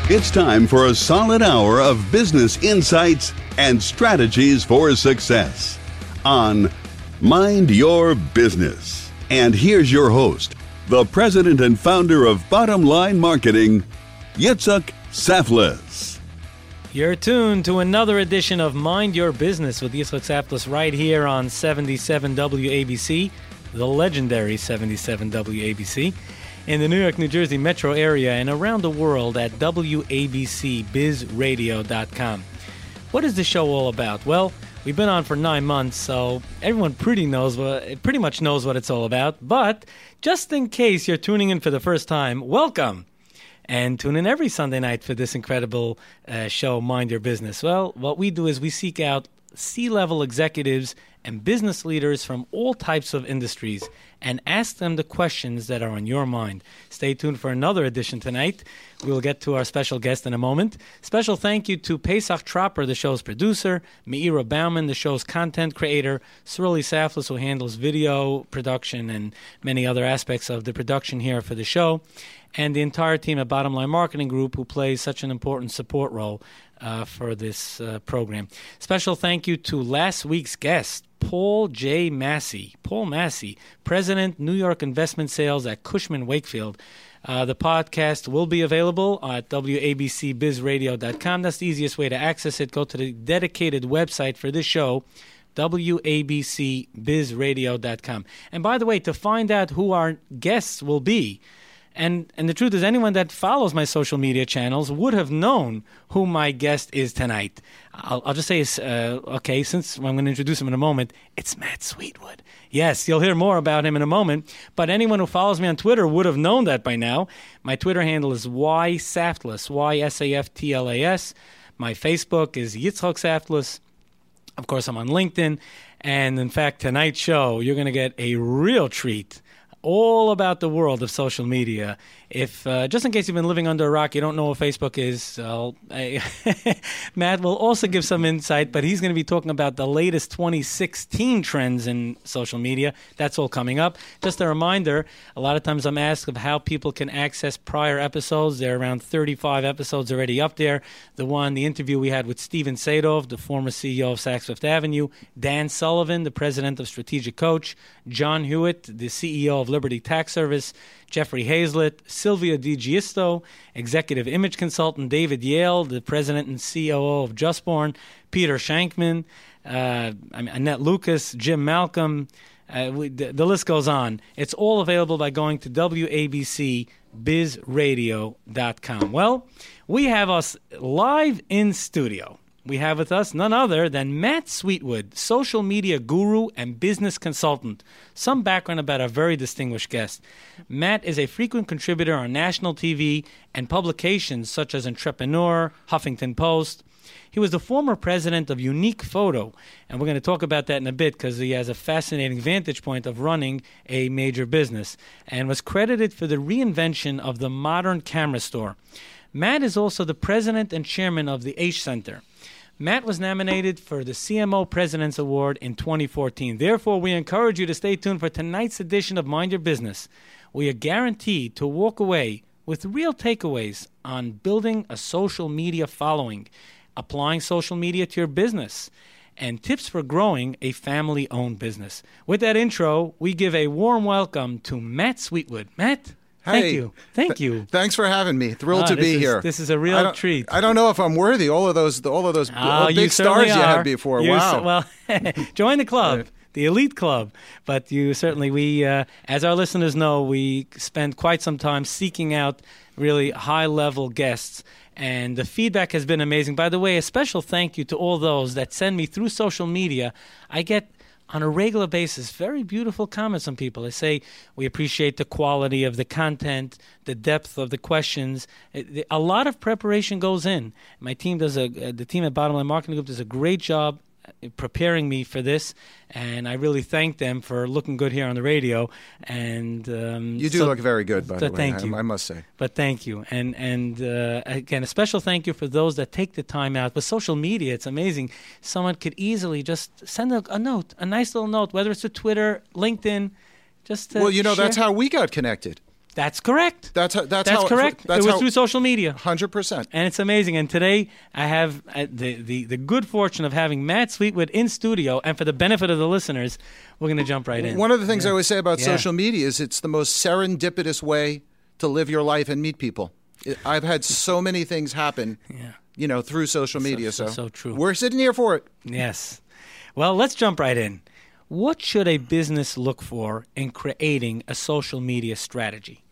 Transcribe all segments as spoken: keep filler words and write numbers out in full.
It's time for a solid hour of business insights and strategies for success on Mind Your Business. And here's your host, the president and founder of Bottom Line Marketing, Yitzhak Saftlas. You're tuned to another edition of Mind Your Business with Yitzhak Saftlas right here on seventy-seven W A B C, the legendary seventy-seven W A B C, in the New York, New Jersey metro area and around the world at W A B C biz radio dot com. What is the show all about? Well, we've been on for nine months, so everyone pretty knows what, pretty much knows what it's all about. But just in case you're tuning in for the first time, welcome. And tune in every Sunday night for this incredible uh, show, Mind Your Business. Well, what we do is we seek out C-level executives and business leaders from all types of industries and ask them the questions that are on your mind. Stay tuned for another edition tonight. We will get to our special guest in a moment. Special thank you to Pesach Tropper, the show's producer, Meira Bauman, the show's content creator, Surly Saftlas, who handles video production and many other aspects of the production here for the show, and the entire team at Bottom Line Marketing Group, who plays such an important support role uh, for this uh, program. Special thank you to last week's guest, Paul J. Massey. Paul Massey, President, New York Investment Sales at Cushman Wakefield. Uh, the podcast will be available at W A B C biz radio dot com. That's the easiest way to access it. Go to the dedicated website for this show, W A B C biz radio dot com. And by the way, to find out who our guests will be, And and the truth is, anyone that follows my social media channels would have known who my guest is tonight. I'll, I'll just say, uh, okay, since I'm going to introduce him in a moment, it's Matt Sweetwood. Yes, you'll hear more about him in a moment, but anyone who follows me on Twitter would have known that by now. My Twitter handle is Y Saftlas, Y S A F T L A S. My Facebook is Yitzhak Saftlas. Of course, I'm on LinkedIn. And in fact, tonight's show, you're going to get a real treat all about the world of social media. If uh, just in case you've been living under a rock, you don't know what Facebook is, uh, Matt will also give some insight, but he's going to be talking about the latest twenty sixteen trends in social media. That's all coming up. Just a reminder, a lot of times I'm asked of how people can access prior episodes. There are around thirty-five episodes already up there. The one, the interview we had with Steven Sadov, the former C E O of Saks Fifth Avenue, Dan Sullivan, the president of Strategic Coach, John Hewitt, the C E O of Liberty Tax Service, Jeffrey Hazlett, Sylvia DiGiusto, executive image consultant, David Yale, the president and C O O of Justborn, Peter Shankman, uh, I mean, Annette Lucas, Jim Malcolm. Uh, we, the, the list goes on. It's all available by going to W A B C biz radio dot com. Well, we have us live in studio. We have with us none other than Matt Sweetwood, social media guru and business consultant. Some background about our very distinguished guest. Matt is a frequent contributor on national T V and publications such as Entrepreneur, Huffington Post. He was the former president of Unique Photo, and we're going to talk about that in a bit because he has a fascinating vantage point of running a major business, and was credited for the reinvention of the modern camera store. Matt is also the president and chairman of the Aish Center. Matt was nominated for the C M O President's Award in twenty fourteen. Therefore, we encourage you to stay tuned for tonight's edition of Mind Your Business. We are guaranteed to walk away with real takeaways on building a social media following, applying social media to your business, and tips for growing a family-owned business. With that intro, we give a warm welcome to Matt Sweetwood. Matt? Thank hey, you. Thank you. Th- thanks for having me. Thrilled ah, to be is, here. This is a real I treat. I don't know if I'm worthy. All of those, all of those oh, big you stars you are. had before. You wow. S- well, join the club, Right. the elite club. But you certainly, we, uh, as our listeners know, we spend quite some time seeking out really high-level guests. And the feedback has been amazing. By the way, a special thank you to all those that send me through social media. I get on a regular basis very beautiful comments from people. They say, we appreciate the quality of the content, the depth of the questions. A lot of preparation goes in. My team does a, the team at Bottom Line Marketing Group does a great job preparing me for this, and I really thank them for looking good here on the radio. And um, you do so, look very good, by so the way. Thank I, you. I must say. But thank you, and and uh, again, a special thank you for those that take the time out. With social media, it's amazing. Someone could easily just send a, a note, a nice little note, whether it's to Twitter, LinkedIn, just to well, you know, share. that's how we got connected. That's correct. That's how, that's, That's how correct. It, that's it was how, through social media. one hundred percent. And it's amazing. And today I have uh, the, the, the good fortune of having Matt Sweetwood in studio. And for the benefit of the listeners, we're going to jump right in. One of the things yeah. I always say about yeah. social media is it's the most serendipitous way to live your life and meet people. It, I've had so many things happen, yeah. you know, through social media. So, So, so, so true. We're sitting here for it. Yes. Well, let's jump right in. What should a business look for in creating a social media strategy?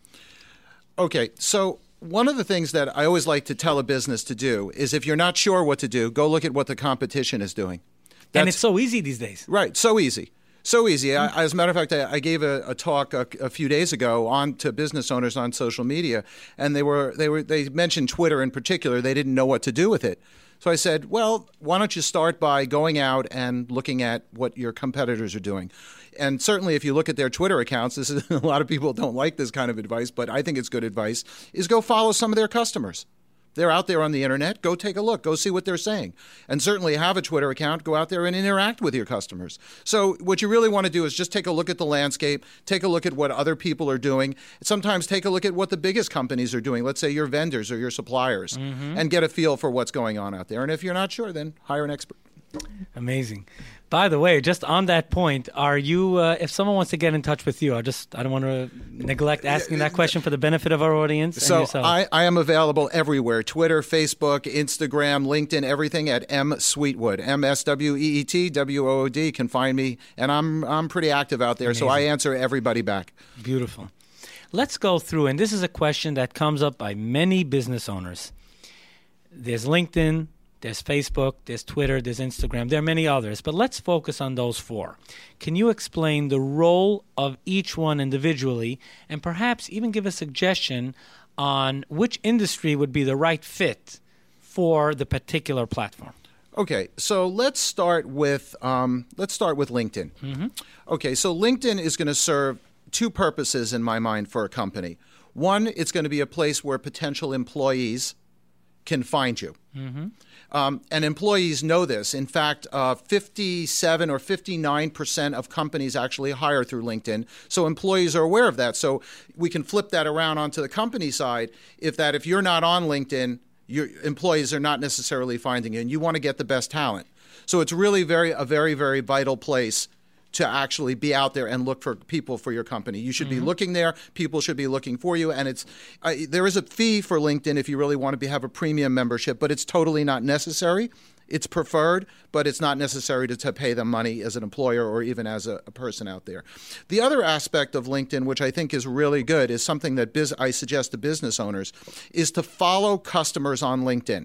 Okay, so one of the things that I always like to tell a business to do is if you're not sure what to do, go look at what the competition is doing. That's, and it's so easy these days. Right, so easy. So easy. I, as a matter of fact, I, I gave a, a talk a, a few days ago on to business owners on social media, and they were they were they mentioned Twitter in particular. They didn't know what to do with it. So I said, well, why don't you start by going out and looking at what your competitors are doing? And certainly if you look at their Twitter accounts, this is a lot of people don't like this kind of advice, but I think it's good advice, is go follow some of their customers. They're out there on the internet. Go take a look. Go see what they're saying. And certainly have a Twitter account. Go out there and interact with your customers. So what you really want to do is just take a look at the landscape, take a look at what other people are doing. Sometimes take a look at what the biggest companies are doing, let's say your vendors or your suppliers, mm-hmm. and get a feel for what's going on out there. And if you're not sure, then hire an expert. Amazing. By the way, just on that point, are you, uh, if someone wants to get in touch with you, I just, I don't want to neglect asking that question for the benefit of our audience and so yourself. I, I am available everywhere, Twitter, Facebook, Instagram, LinkedIn, everything at M Sweetwood, M S W E E T W O O D. You can find me, and I'm I'm pretty active out there, Amazing. So I answer everybody back. Beautiful. Let's go through, and this is a question that comes up by many business owners. There's LinkedIn, there's Facebook, there's Twitter, there's Instagram. There are many others, but let's focus on those four. Can you explain the role of each one individually and perhaps even give a suggestion on which industry would be the right fit for the particular platform? Okay, so let's start with um, let's start with LinkedIn. Mm-hmm. Okay, so LinkedIn is going to serve two purposes in my mind for a company. One, it's going to be a place where potential employees can find you. Mm-hmm. Um, and employees know this. In fact, uh, fifty-seven or fifty-nine percent of companies actually hire through LinkedIn. So employees are aware of that. So we can flip that around onto the company side. If that, if you're not on LinkedIn, your employees are not necessarily finding you, and you want to get the best talent. So it's really very a very, very vital place to actually be out there and look for people for your company. You should mm-hmm. be looking there. People should be looking for you. And it's uh, there is a fee for LinkedIn if you really want to be, have a premium membership, but it's totally not necessary. It's preferred, but it's not necessary to, to pay them money as an employer or even as a, a person out there. The other aspect of LinkedIn, which I think is really good, is something that biz- I suggest to business owners, is to follow customers on LinkedIn.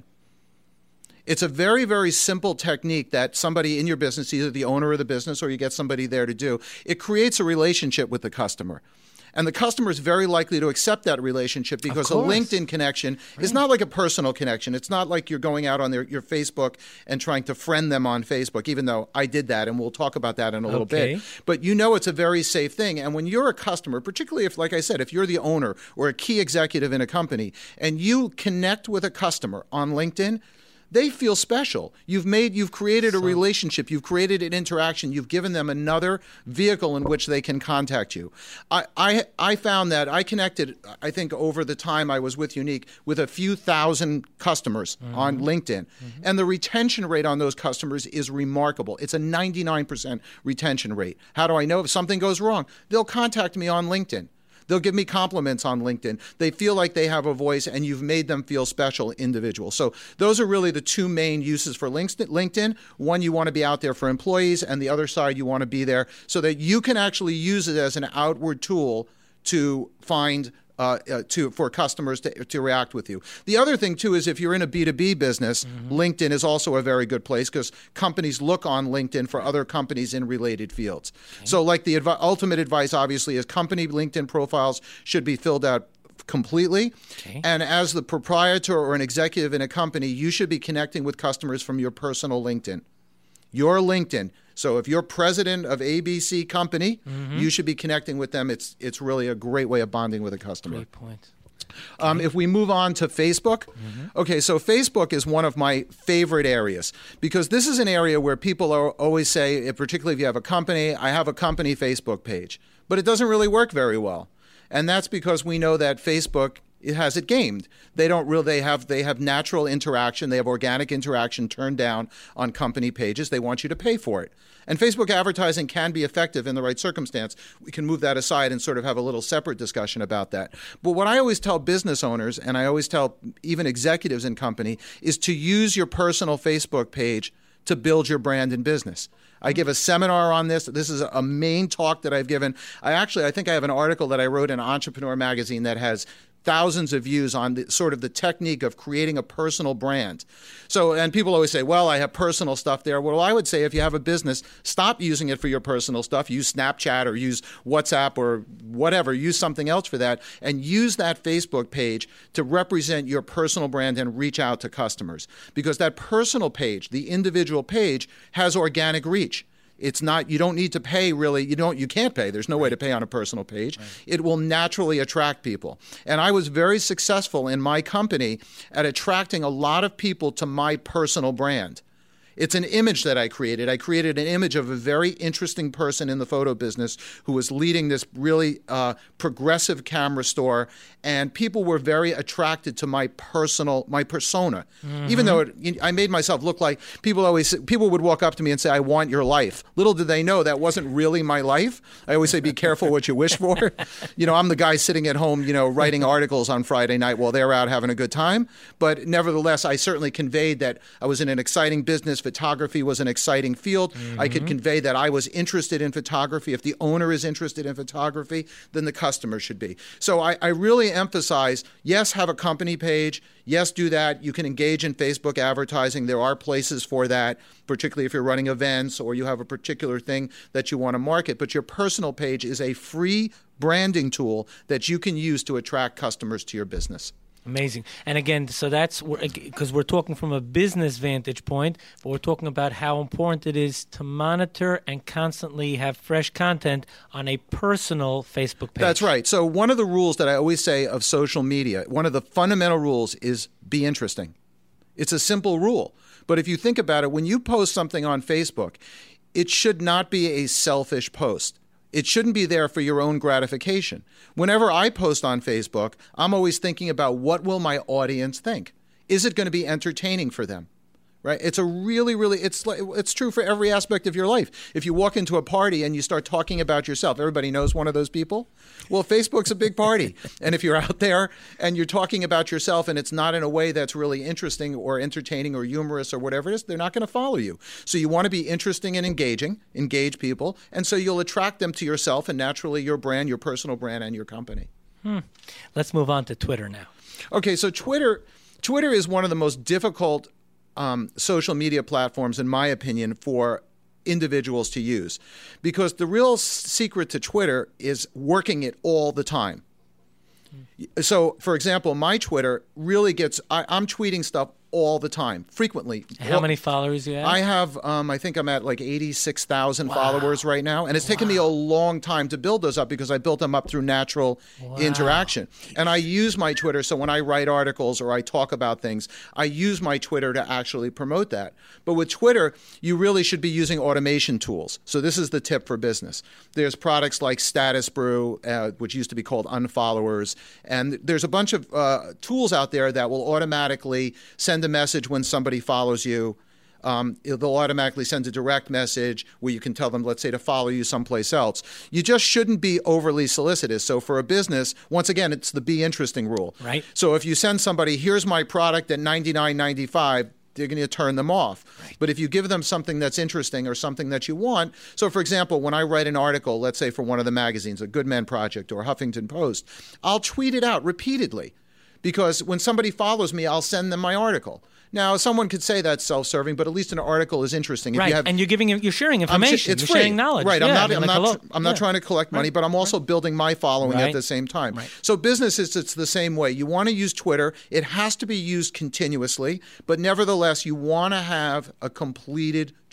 It's a very, very simple technique that somebody in your business, either the owner of the business or you get somebody there to do, it creates a relationship with the customer. And the customer is very likely to accept that relationship because a LinkedIn connection right. is not like a personal connection. It's not like you're going out on their, your Facebook and trying to friend them on Facebook, even though I did that, and we'll talk about that in a little okay. bit. But you know it's a very safe thing. And when you're a customer, particularly if, like I said, if you're the owner or a key executive in a company, and you connect with a customer on LinkedIn, they feel special. You've made, you've created a so, relationship. You've created an interaction. You've given them another vehicle in which they can contact you. I, I, I found that I connected, I think over the time I was with Unique, with a few thousand customers mm-hmm. on LinkedIn. Mm-hmm. And the retention rate on those customers is remarkable. It's a ninety-nine percent retention rate. How do I know? If something goes wrong, they'll contact me on LinkedIn. They'll give me compliments on LinkedIn. They feel like they have a voice, and you've made them feel special individuals. So those are really the two main uses for LinkedIn. One, you want to be out there for employees, and the other side, you want to be there so that you can actually use it as an outward tool to find Uh, uh, to for customers to, to react with you. The other thing, too, is if you're in a B two B business, mm-hmm. LinkedIn is also a very good place because companies look on LinkedIn for other companies in related fields. Okay. So like the adv- ultimate advice, obviously, is company LinkedIn profiles should be filled out completely. Okay. And as the proprietor or an executive in a company, you should be connecting with customers from your personal LinkedIn. Your LinkedIn. So if you're president of A B C company, mm-hmm. you should be connecting with them. It's it's really a great way of bonding with a customer. Great point. Okay. Um, if we move on to Facebook, mm-hmm. okay, so Facebook is one of my favorite areas because this is an area where people are, always say, particularly if you have a company, I have a company Facebook page, but it doesn't really work very well. And that's because we know that Facebook it has it gamed. They don't really they have they have natural interaction, they have organic interaction turned down on company pages. They want you to pay for it. And Facebook advertising can be effective in the right circumstance. We can move that aside and sort of have a little separate discussion about that. But what I always tell business owners, and I always tell even executives in company, is to use your personal Facebook page to build your brand and business. I give a seminar on this. This is a main talk that I've given. I actually, I think I have an article that I wrote in Entrepreneur Magazine that has thousands of views on the, sort of the technique of creating a personal brand. So, and people always say, well, I have personal stuff there. Well, I would say if you have a business, stop using it for your personal stuff. Use Snapchat or use WhatsApp or whatever. Use something else for that and use that Facebook page to represent your personal brand and reach out to customers. Because that personal page, the individual page, has organic reach. It's not, you don't need to pay really, you don't, you can't pay. There's no way to pay on a personal page. Right. It will naturally attract people. And I was very successful in my company at attracting a lot of people to my personal brand. It's an image that I created. I created an image of a very interesting person in the photo business who was leading this really uh, progressive camera store, and people were very attracted to my personal, my persona. Mm-hmm. Even though it, I made myself look like, people always, people would walk up to me and say, I want your life. Little did they know that wasn't really my life. I always say, be careful what you wish for. You know, I'm the guy sitting at home, you know, writing articles on Friday night while they're out having a good time. But nevertheless, I certainly conveyed that I was in an exciting business. Photography was an exciting field. Mm-hmm. I could convey that I was interested in photography. If the owner is interested in photography, then the customer should be. So I, I really emphasize, yes, have a company page. Yes, do that. You can engage in Facebook advertising. There are places for that, particularly if you're running events or you have a particular thing that you want to market. But your personal page is a free branding tool that you can use to attract customers to your business. Amazing. And again, so that's because we're talking from a business vantage point, but we're talking about how important it is to monitor and constantly have fresh content on a personal Facebook page. That's right. So one of the rules that I always say of social media, one of the fundamental rules is be interesting. It's a simple rule. But if you think about it, when you post something on Facebook, it should not be a selfish post. It shouldn't be there for your own gratification. Whenever I post on Facebook, I'm always thinking about what will my audience think? Is it going to be entertaining for them? Right? It's a really, really, it's it's true for every aspect of your life. If you walk into a party and you start talking about yourself, everybody knows one of those people. Well, Facebook's a big party. And if you're out there and you're talking about yourself and it's not in a way that's really interesting or entertaining or humorous or whatever it is, they're not going to follow you. So you want to be interesting and engaging, engage people. And so you'll attract them to yourself and naturally your brand, your personal brand, and your company. Hmm. Let's move on to Twitter now. Okay, so Twitter, Twitter is one of the most difficult Um, social media platforms, in my opinion, for individuals to use. Because the real secret to Twitter is working it all the time. So, for example, my Twitter really gets, I, I'm tweeting stuff all the time, frequently. How many followers do you have? I have, um, I think I'm at like eighty-six thousand wow. followers right now. And it's wow. taken me a long time to build those up because I built them up through natural wow. interaction. And I use my Twitter, so when I write articles or I talk about things, I use my Twitter to actually promote that. But with Twitter, you really should be using automation tools. So this is the tip for business. There's products like Status Brew, uh, which used to be called Unfollowers. And there's a bunch of uh, tools out there that will automatically send a message when somebody follows you. Um, they'll automatically send a direct message where you can tell them, let's say, to follow you someplace else. You just shouldn't be overly solicitous. So for a business, once again, it's the be interesting rule. Right. So if you send somebody, here's my product at ninety-nine ninety-five, they're going to turn them off. Right. But if you give them something that's interesting or something that you want, so for example, when I write an article, let's say for one of the magazines, a Good Men Project or Huffington Post, I'll tweet it out repeatedly. Because when somebody follows me, I'll send them my article. Now, someone could say that's self-serving, but at least an article is interesting. If right, you have, and you're giving, you're sharing information. It's you're free. sharing knowledge. Right. Yeah, I'm not. I mean, I'm like, not. hello. I'm not yeah. trying to collect money, right. but I'm also right. building my following right. at the same time. Right. So businesses, it's the same way. You want to use Twitter. It has to be used continuously, but nevertheless, you want to have a completed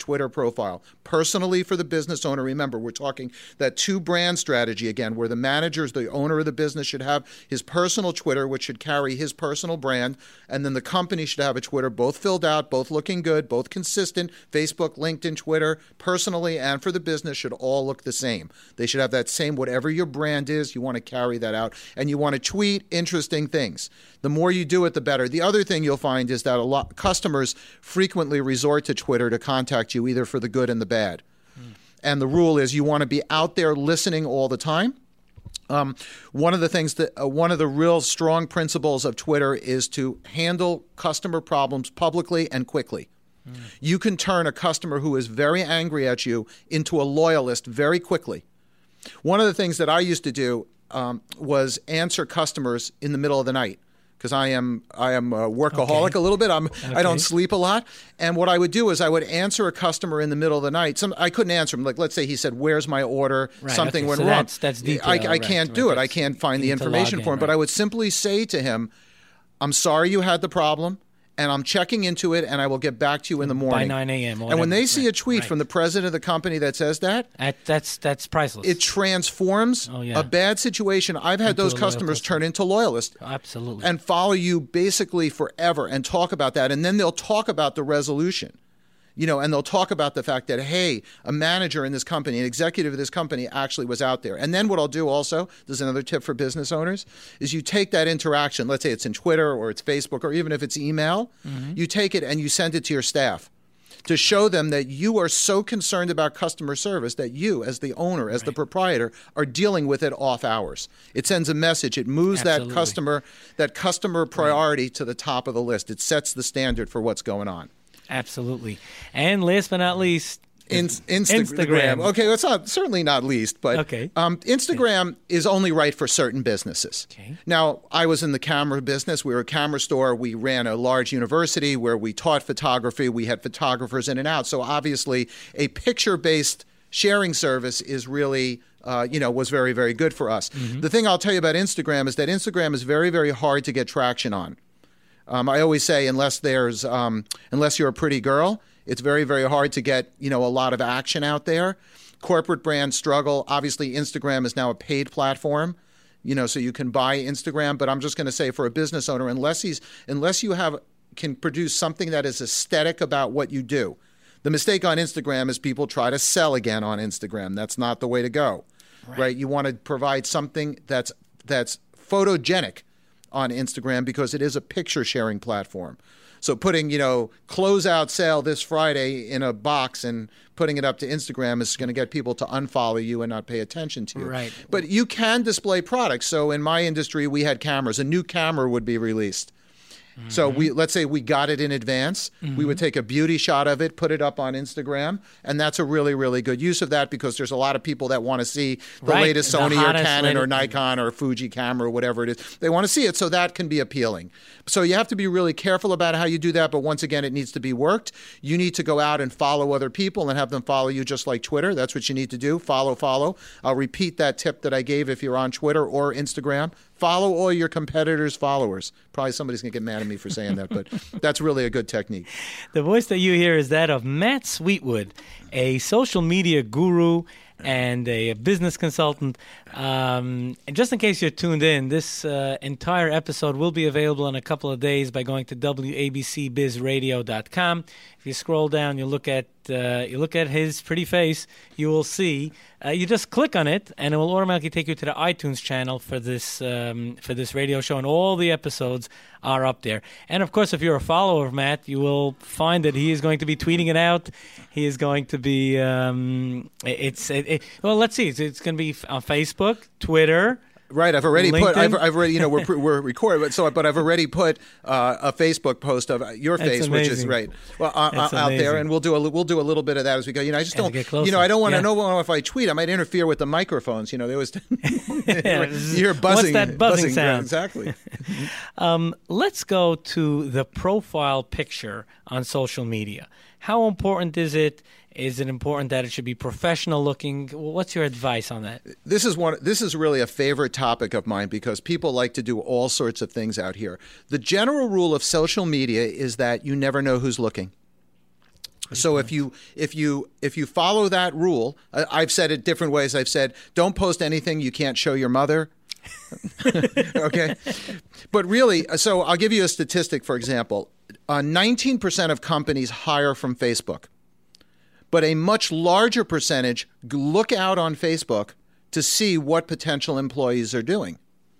Twitter profile. Personally, for the business owner, remember, we're talking that two-brand strategy again, where the manager, the owner of the business, should have his personal Twitter, which should carry his personal brand, and then the company should have a Twitter, both filled out, both looking good, both consistent. Facebook, LinkedIn, Twitter, personally and for the business, should all look the same. They should have that same, whatever your brand is, you want to carry that out, and you want to tweet interesting things. The more you do it, the better. The other thing you'll find is that a lot customers frequently resort to Twitter to contact you, either for the good and the bad. Mm. And the rule is you want to be out there listening all the time. Um, one of the things that uh, one of the real strong principles of Twitter is to handle customer problems publicly and quickly. Mm. You can turn a customer who is very angry at you into a loyalist very quickly. One of the things that I used to do um, was answer customers in the middle of the night, because I am I am a workaholic okay. a little bit. I'm okay. I don't sleep a lot, and what I would do is I would answer a customer in the middle of the night. Some I couldn't answer him. Like, let's say he said, "Where's my order?" Right, Something okay. went so wrong. That's, that's detail, I, I right, can't right, do right. it. I can't find the information in, for him. right. But I would simply say to him, "I'm sorry you had the problem, and I'm checking into it, and I will get back to you in the morning." By nine a.m. And when they see right, a tweet right. from the president of the company that says that, At, that's that's priceless. it transforms oh, yeah. a bad situation. I've had Into those a customers loyal turn into loyalists. Absolutely. And follow you basically forever and talk about that. And then they'll talk about the resolution. You know, and they'll talk about the fact that, hey, a manager in this company, an executive of this company actually was out there. And then what I'll do also, this is another tip for business owners, is you take that interaction, let's say it's in Twitter or it's Facebook or even if it's email, mm-hmm. you take it and you send it to your staff to show them that you are so concerned about customer service that you, as the owner, as right. the proprietor, are dealing with it off hours. It sends a message. It moves Absolutely. that customer, that customer priority right. to the top of the list. It sets the standard for what's going on. Absolutely. And last but not least, In, Insta- Instagram. Instagram. Okay, that's not certainly not least, but okay. um, Instagram okay. is only right for certain businesses. Okay. Now, I was in the camera business. We were a camera store. We ran a large university where we taught photography. We had photographers in and out. So obviously, a picture-based sharing service is really, uh, you know, was very, very good for us. Mm-hmm. The thing I'll tell you about Instagram is that Instagram is very, very hard to get traction on. Um, I always say, unless there's, um, unless you're a pretty girl, it's very, very hard to get, you know, a lot of action out there. Corporate brands struggle. Obviously, Instagram is now a paid platform, you know, so you can buy Instagram. But I'm just going to say, for a business owner, unless he's, unless you have, can produce something that is aesthetic about what you do. The mistake on Instagram is people try to sell again on Instagram. That's not the way to go, right? right? You want to provide something that's that's photogenic on Instagram, because it is a picture sharing platform. So putting, you know, closeout sale this Friday in a box and putting it up to Instagram is going to get people to unfollow you and not pay attention to you. Right. But you can display products. So in my industry, we had cameras. A new camera would be released. Mm-hmm. So we let's say we got it in advance. Mm-hmm. We would take a beauty shot of it, put it up on Instagram, and that's a really, really good use of that, because there's a lot of people that want to see the right. latest the Sony or Canon latest. or Nikon or Fuji camera or whatever it is. They want to see it, so that can be appealing. So you have to be really careful about how you do that, but once again, it needs to be worked. You need to go out and follow other people and have them follow you, just like Twitter. That's what you need to do. Follow, follow. I'll repeat that tip that I gave if you're on Twitter or Instagram. Follow all your competitors' followers. Probably somebody's going to get mad at me for saying that, but that's really a good technique. The voice that you hear is that of Matt Sweetwood, a social media guru and a business consultant. Um, and just in case you're tuned in, this uh, entire episode will be available in a couple of days by going to W A B C biz radio dot com. If you scroll down, you look at uh, you look at his pretty face, you will see. Uh, you just click on it, and it will automatically take you to the iTunes channel for this um, for this radio show, and all the episodes are up there. And of course, if you're a follower of Matt, you will find that he is going to be tweeting it out. He is going to be um, it's it, it, well, let's see, it's, it's going to be on Facebook, Twitter. Right, I've already LinkedIn? put. I've, I've already, you know, we're we're recording, but so, but I've already put uh, a Facebook post of your That's face, amazing. which is right, well, uh, That's out there, amazing. and we'll do a we'll do a little bit of that as we go. You know, I just As we don't, get closer. you know, I don't want to Yeah. know if I tweet, I might interfere with the microphones. You know, there was Yeah. you hear buzzing. What's that buzzing sound? Exactly. Um, let's go to the profile picture on social media. How important is it? Is it important that it should be professional looking? What's your advice on that? This is one. This is really a favorite topic of mine, because people like to do all sorts of things out here. The general rule of social media is that you never know who's looking. So if you if you if you follow that rule, uh, I've said it different ways. I've said, don't post anything you can't show your mother. Okay, but really, so I'll give you a statistic. For example, uh, nineteen percent of companies hire from Facebook, but a much larger percentage look out on Facebook to see what potential employees are doing.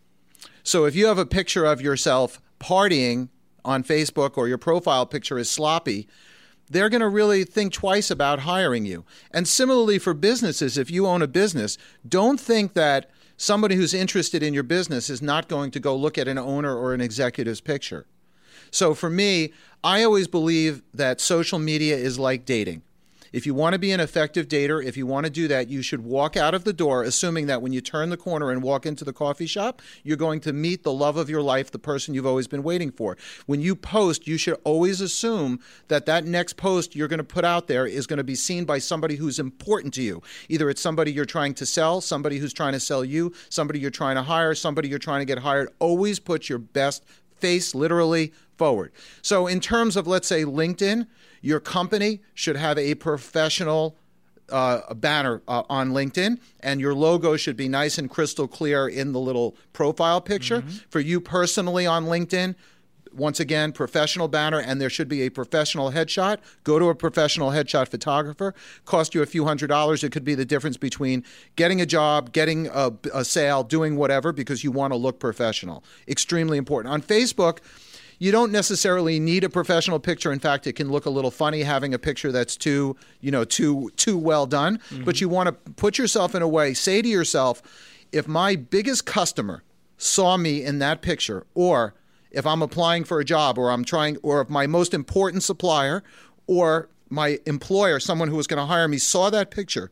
So if you have a picture of yourself partying on Facebook, or your profile picture is sloppy, they're going to really think twice about hiring you. And similarly for businesses, if you own a business, don't think that somebody who's interested in your business is not going to go look at an owner or an executive's picture. So for me, I always believe that social media is like dating. If you want to be an effective dater, if you want to do that, you should walk out of the door assuming that when you turn the corner and walk into the coffee shop, you're going to meet the love of your life, the person you've always been waiting for. When you post, you should always assume that that next post you're going to put out there is going to be seen by somebody who's important to you. Either it's somebody you're trying to sell, somebody who's trying to sell you, somebody you're trying to hire, somebody you're trying to get hired. Always put your best face literally forward. So in terms of, let's say, LinkedIn, your company should have a professional uh, banner uh, on LinkedIn, and your logo should be nice and crystal clear in the little profile picture. Mm-hmm. For you personally on LinkedIn, once again, professional banner, and there should be a professional headshot. Go to a professional headshot photographer. Cost you a few hundred dollars. It could be the difference between getting a job, getting a, a sale, doing whatever, because you want to look professional. Extremely important. On Facebook, you don't necessarily need a professional picture. In fact, it can look a little funny having a picture that's too, you know, too too well done. Mm-hmm. But you want to put yourself in a way, say to yourself, if my biggest customer saw me in that picture, or if I'm applying for a job, or I'm trying, or if my most important supplier or my employer, someone who was going to hire me, saw that picture,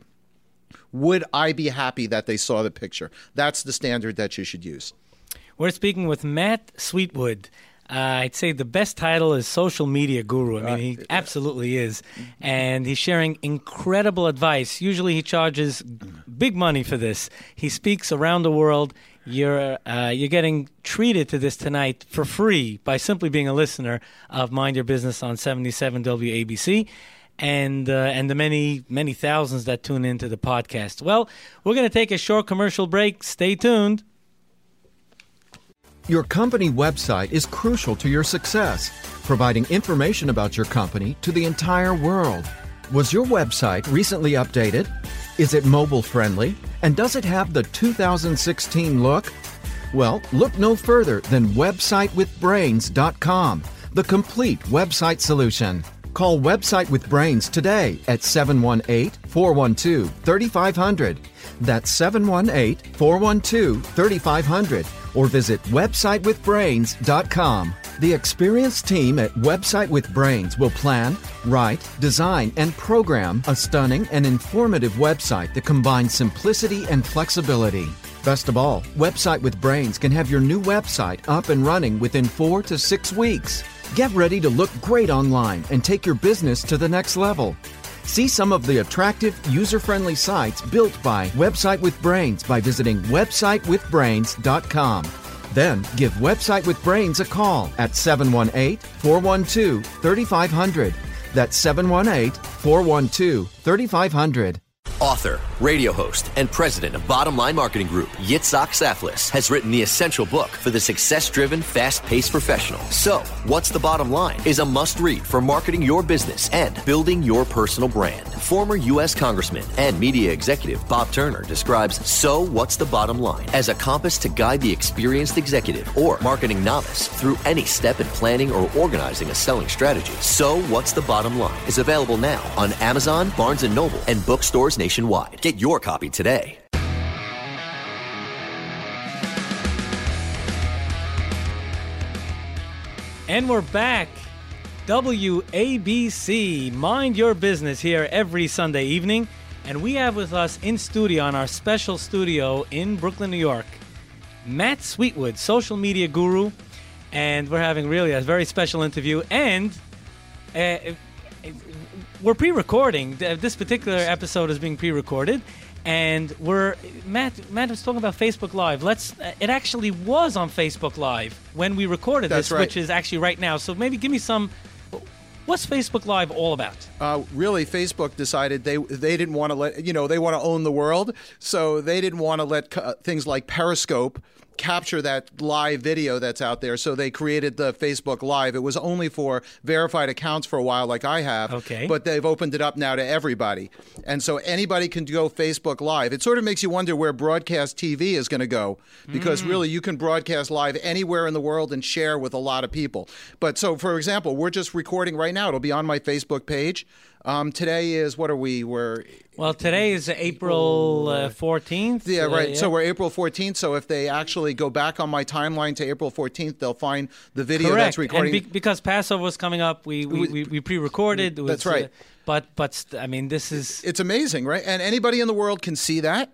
would I be happy that they saw the picture? That's the standard that you should use. We're speaking with Matt Sweetwood. Uh, I'd say the best title is social media guru. I mean, he absolutely is. And he's sharing incredible advice. Usually he charges big money for this. He speaks around the world. You're uh, you're getting treated to this tonight for free by simply being a listener of Mind Your Business on seventy-seven W A B C. And uh, and the many, many thousands that tune into the podcast. Well, we're going to take a short commercial break. Stay tuned. Your company website is crucial to your success, providing information about your company to the entire world. Was your website recently updated? Is it mobile friendly? And does it have the two thousand sixteen look? Well, look no further than website with brains dot com, the complete website solution. Call Website with Brains today at seven one eight, four one two, three five zero zero. That's seven one eight, four one two, three five zero zero. Or visit website with brains dot com. The experienced team at Website with Brains will plan, write, design, and program a stunning and informative website that combines simplicity and flexibility. Best of all, Website with Brains can have your new website up and running within four to six weeks. Get ready to look great online and take your business to the next level. See some of the attractive, user-friendly sites built by Website with Brains by visiting website with brains dot com. Then give Website with Brains a call at seven one eight, four one two, three five zero zero. That's seven one eight, four one two, three five zero zero. Author, radio host, and president of Bottom Line Marketing Group, Yitzhak Saflis, has written the essential book for the success-driven, fast-paced professional. So, What's the Bottom Line is a must-read for marketing your business and building your personal brand. Former U S Congressman and media executive Bob Turner describes So, What's the Bottom Line as a compass to guide the experienced executive or marketing novice through any step in planning or organizing a selling strategy. So, What's the Bottom Line is available now on Amazon, Barnes and Noble, and bookstores nationwide. Get your copy today. And we're back. W A B C, Mind Your Business, here every Sunday evening. And we have with us in studio, on our special studio in Brooklyn, New York, Matt Sweetwood, social media guru. And we're having really a very special interview. And uh, we're pre-recording. This particular episode is being pre-recorded. And we're Matt. Matt was talking about Facebook Live. Let's. It actually was on Facebook Live when we recorded That's this, right. which is actually right now. So maybe give me some. What's Facebook Live all about? Uh, really, Facebook decided they they didn't want to let, you know, they want to own the world. So they didn't want to let uh, things like Periscope capture that live video that's out there. So they created the Facebook Live. It was only for verified accounts for a while, like I have. Okay. But they've opened it up now to everybody. And so anybody can go Facebook Live. It sort of makes you wonder where broadcast T V is going to go, because mm. really you can broadcast live anywhere in the world and share with a lot of people. But so, for example, we're just recording right now. It'll be on my Facebook page. Um, today is, what are we? We're Well, today is April uh, fourteenth. Yeah, right. Uh, yeah. So we're April fourteenth. So if they actually go back on my timeline to April fourteenth, they'll find the video Correct. that's recording. And be- because Passover was coming up, we we, we, we pre-recorded. It was, that's right. Uh, but, but st- I mean, this is... It's amazing, right? And anybody in the world can see that.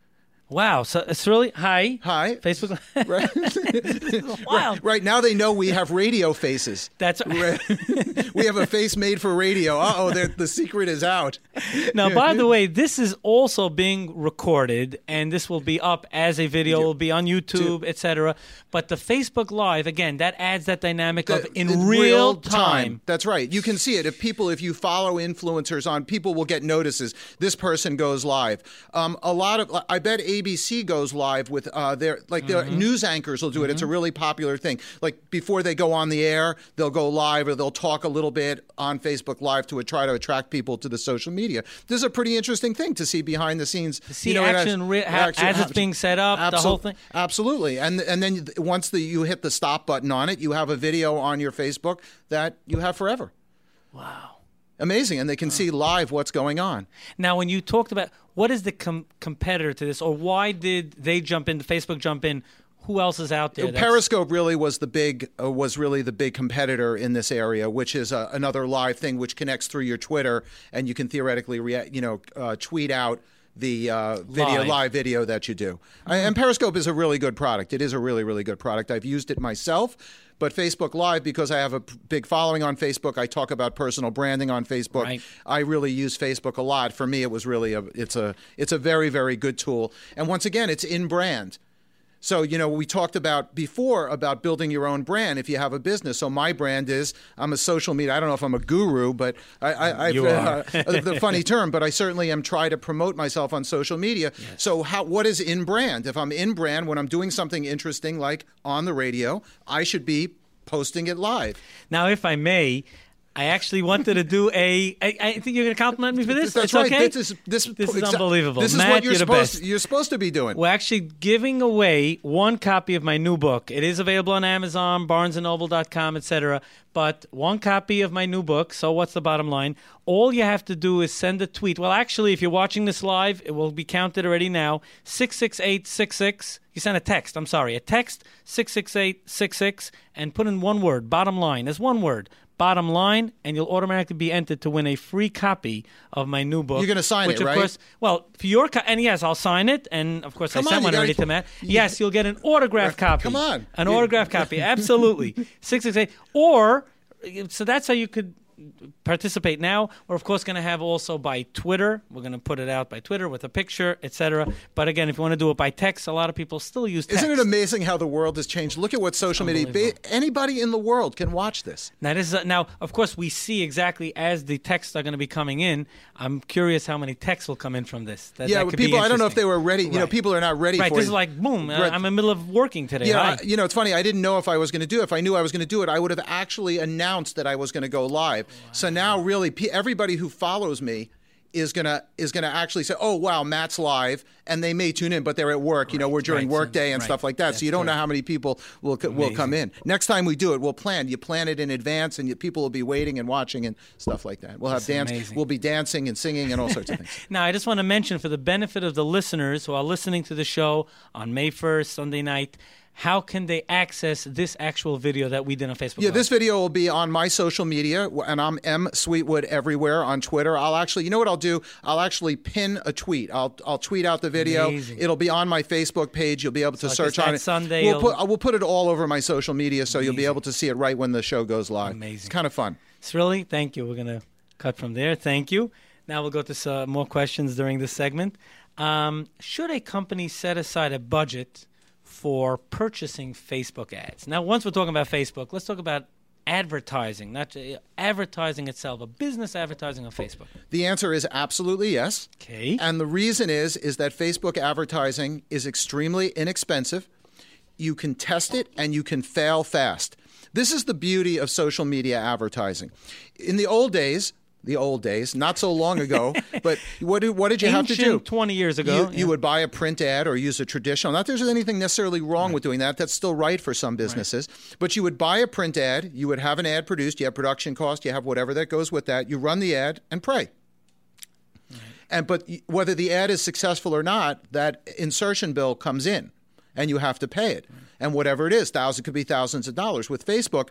Wow. So it's really... Hi. Hi. Facebook. Right. This is wild. Right. Right now they know we have radio faces. That's right. We have a face made for radio. Uh-oh, the secret is out. Now, by the way, this is also being recorded, and this will be up as a video. It will be on YouTube, et cetera. But the Facebook Live, again, that adds that dynamic The- of in, in real time. That's right. You can see it. If people, if you follow influencers on, people will get notices. This person goes live. Um, a lot of, I bet A B C goes live with uh, their, like their Mm-hmm. news anchors will do it. It's a really popular thing. Like before they go on the air, they'll go live or they'll talk a little bit on Facebook Live to try to attract people to the social media. This is a pretty interesting thing to see behind the scenes. To see you know, it has- action, re- ha- action- as it's being set up, the Absol- whole thing. Absolutely. And and then once the, you hit the stop button on it, you have a video on your Facebook that you have forever. Wow. Amazing. And they can see live what's going on. Now, when you talked about what is the com- competitor to this, or why did they jump in, Facebook jump in? Who else is out there? that's- Periscope really was the big uh, was really the big competitor in this area, which is uh, another live thing which connects through your Twitter, and you can theoretically rea- you know uh, tweet out the uh, video Live. live video that you do. I, and Periscope is a really good product. It is a really really good product. I've used it myself. But Facebook Live, because I have a p- big following on Facebook, I talk about personal branding on Facebook. Right. I really use Facebook a lot. For me, it was really a it's a it's a very very good tool. And once again, it's in brand. So, you know, we talked about before about building your own brand if you have a business. So my brand is, I'm a social media, I don't know if I'm a guru, but I, I, You uh, are. the funny term, but I certainly am trying to promote myself on social media. Yes. So how, what is in brand? If I'm in brand, when I'm doing something interesting like on the radio, I should be posting it live. Now, if I may, I actually wanted to do a. I, I think you're going to compliment me for this. That's it's right. Okay. This is, this, This is exa- unbelievable. This is Matt, what you're you're the supposed best. you're supposed to be doing. We're actually giving away one copy of my new book. It is available on Amazon, barnes and noble dot com, et cetera. But one copy of my new book, So What's the Bottom Line? All you have to do is send a tweet. Well, actually, if you're watching this live, it will be counted already now. six six eight six six. You send a text, I'm sorry, a text, six six eight six six, and put in one word, bottom line. As one word. Bottom line, and you'll automatically be entered to win a free copy of my new book. You're going to sign which it, of right? Course, well, for your co- and yes, I'll sign it, and of course Come I on, sent you one gotta already put- to Matt. you- Yes, you'll get an autographed copy. Come on. An You- autographed copy, absolutely. six six eight, or so that's how you could participate now. We're of course going to have also by Twitter. We're going to put it out by Twitter with a picture, et cetera. But again, if you want to do it by text, a lot of people still use text. Isn't it amazing how the world has changed? Look at what social media. Ba- anybody in the world can watch this. Now, this is a, now, of course, we see exactly as the texts are going to be coming in. I'm curious how many texts will come in from this. That, yeah, that but could be people. I don't know if they interesting. were ready. You know, Right. people are not ready Right, for this it. is like, boom, uh, Right. I'm in the middle of working today. Yeah, Hi. you know, it's funny. I didn't know if I was going to do it. If I knew I was going to do it, I would have actually announced that I was going to go live. Wow. So now, really, pe- everybody who follows me is gonna is gonna actually say, "Oh, wow, Matt's live," and they may tune in, but they're at work. Right. You know, we're during right. work day and right. stuff like that. That's so you don't correct. know how many people will co- will Amazing. come in. Next time we do it, we'll plan. You plan it in advance, and you, people will be waiting and watching and stuff like that. We'll have That's dance. amazing. We'll be dancing and singing and all sorts of things. Now, I just want to mention for the benefit of the listeners who are listening to the show on May first, Sunday night, how can they access this actual video that we did on Facebook Yeah, Live? this video will be on my social media, and I'm M Sweetwood everywhere on Twitter. I'll actually, you know what I'll do? I'll actually pin a tweet. I'll I'll tweet out the video. Amazing. It'll be on my Facebook page. You'll be able to like search it's on that it. Sunday, we'll you'll- put we'll put it all over my social media, so you'll be Amazing. able to see it right when the show goes live. Amazing. It's kind of fun. It's really, thank you. We're going to cut from there. Thank you. Now we'll go to uh, more questions during this segment. Um, should a company set aside a budget for purchasing Facebook ads? Now, once we're talking about Facebook, let's talk about advertising, not uh, advertising itself, a business advertising on Facebook? The answer is absolutely yes. Okay. And the reason is is that Facebook advertising is extremely inexpensive. You can test it and you can fail fast. This is the beauty of social media advertising. In the old days, the old days, not so long ago, but what did, what did you Ancient have to do? twenty years ago. You, yeah. you would buy a print ad or use a traditional. Not that there's anything necessarily wrong right. with doing that. That's still right for some businesses. Right. But you would buy a print ad. You would have an ad produced. You have production cost. You have whatever that goes with that. You run the ad and pray. Right. And but whether the ad is successful or not, that insertion bill comes in, and you have to pay it. Right. And whatever it is, thousands could be thousands of dollars. With Facebook,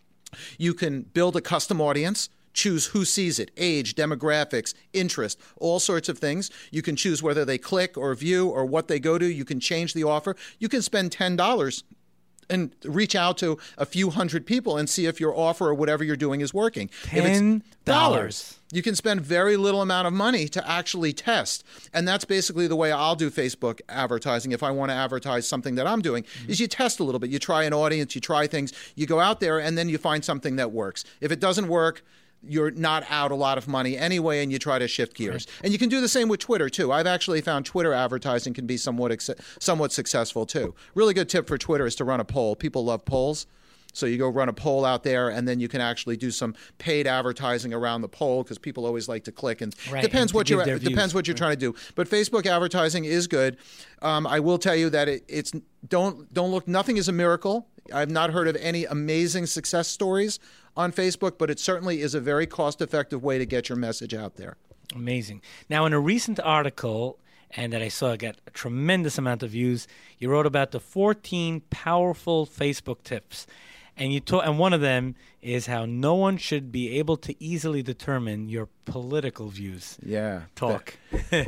you can build a custom audience. Choose who sees it, age, demographics, interest, all sorts of things. You can choose whether they click or view or what they go to. You can change the offer. You can spend ten dollars and reach out to a few hundred people and see if your offer or whatever you're doing is working. ten dollars. You can spend very little amount of money to actually test. And that's basically the way I'll do Facebook advertising if I want to advertise something that I'm doing, mm-hmm. is you test a little bit. You try an audience, you try things, you go out there, and then you find something that works. If it doesn't work, you're not out a lot of money anyway, and you try to shift gears. Right. And you can do the same with Twitter, too. I've actually found Twitter advertising can be somewhat ex- somewhat successful, too. Really good tip for Twitter is to run a poll. People love polls. So you go run a poll out there, and then you can actually do some paid advertising around the poll because people always like to click. And right. depends and what you're depends views. what you're right. trying to do. But Facebook advertising is good. Um, I will tell you that it, it's don't don't look. Nothing is a miracle. I've not heard of any amazing success stories on Facebook, but it certainly is a very cost-effective way to get your message out there. Amazing. Now, in a recent article, and that I saw got a tremendous amount of views, you wrote about the fourteen powerful Facebook tips. And you ta- and one of them is how no one should be able to easily determine your political views. Yeah. Talk.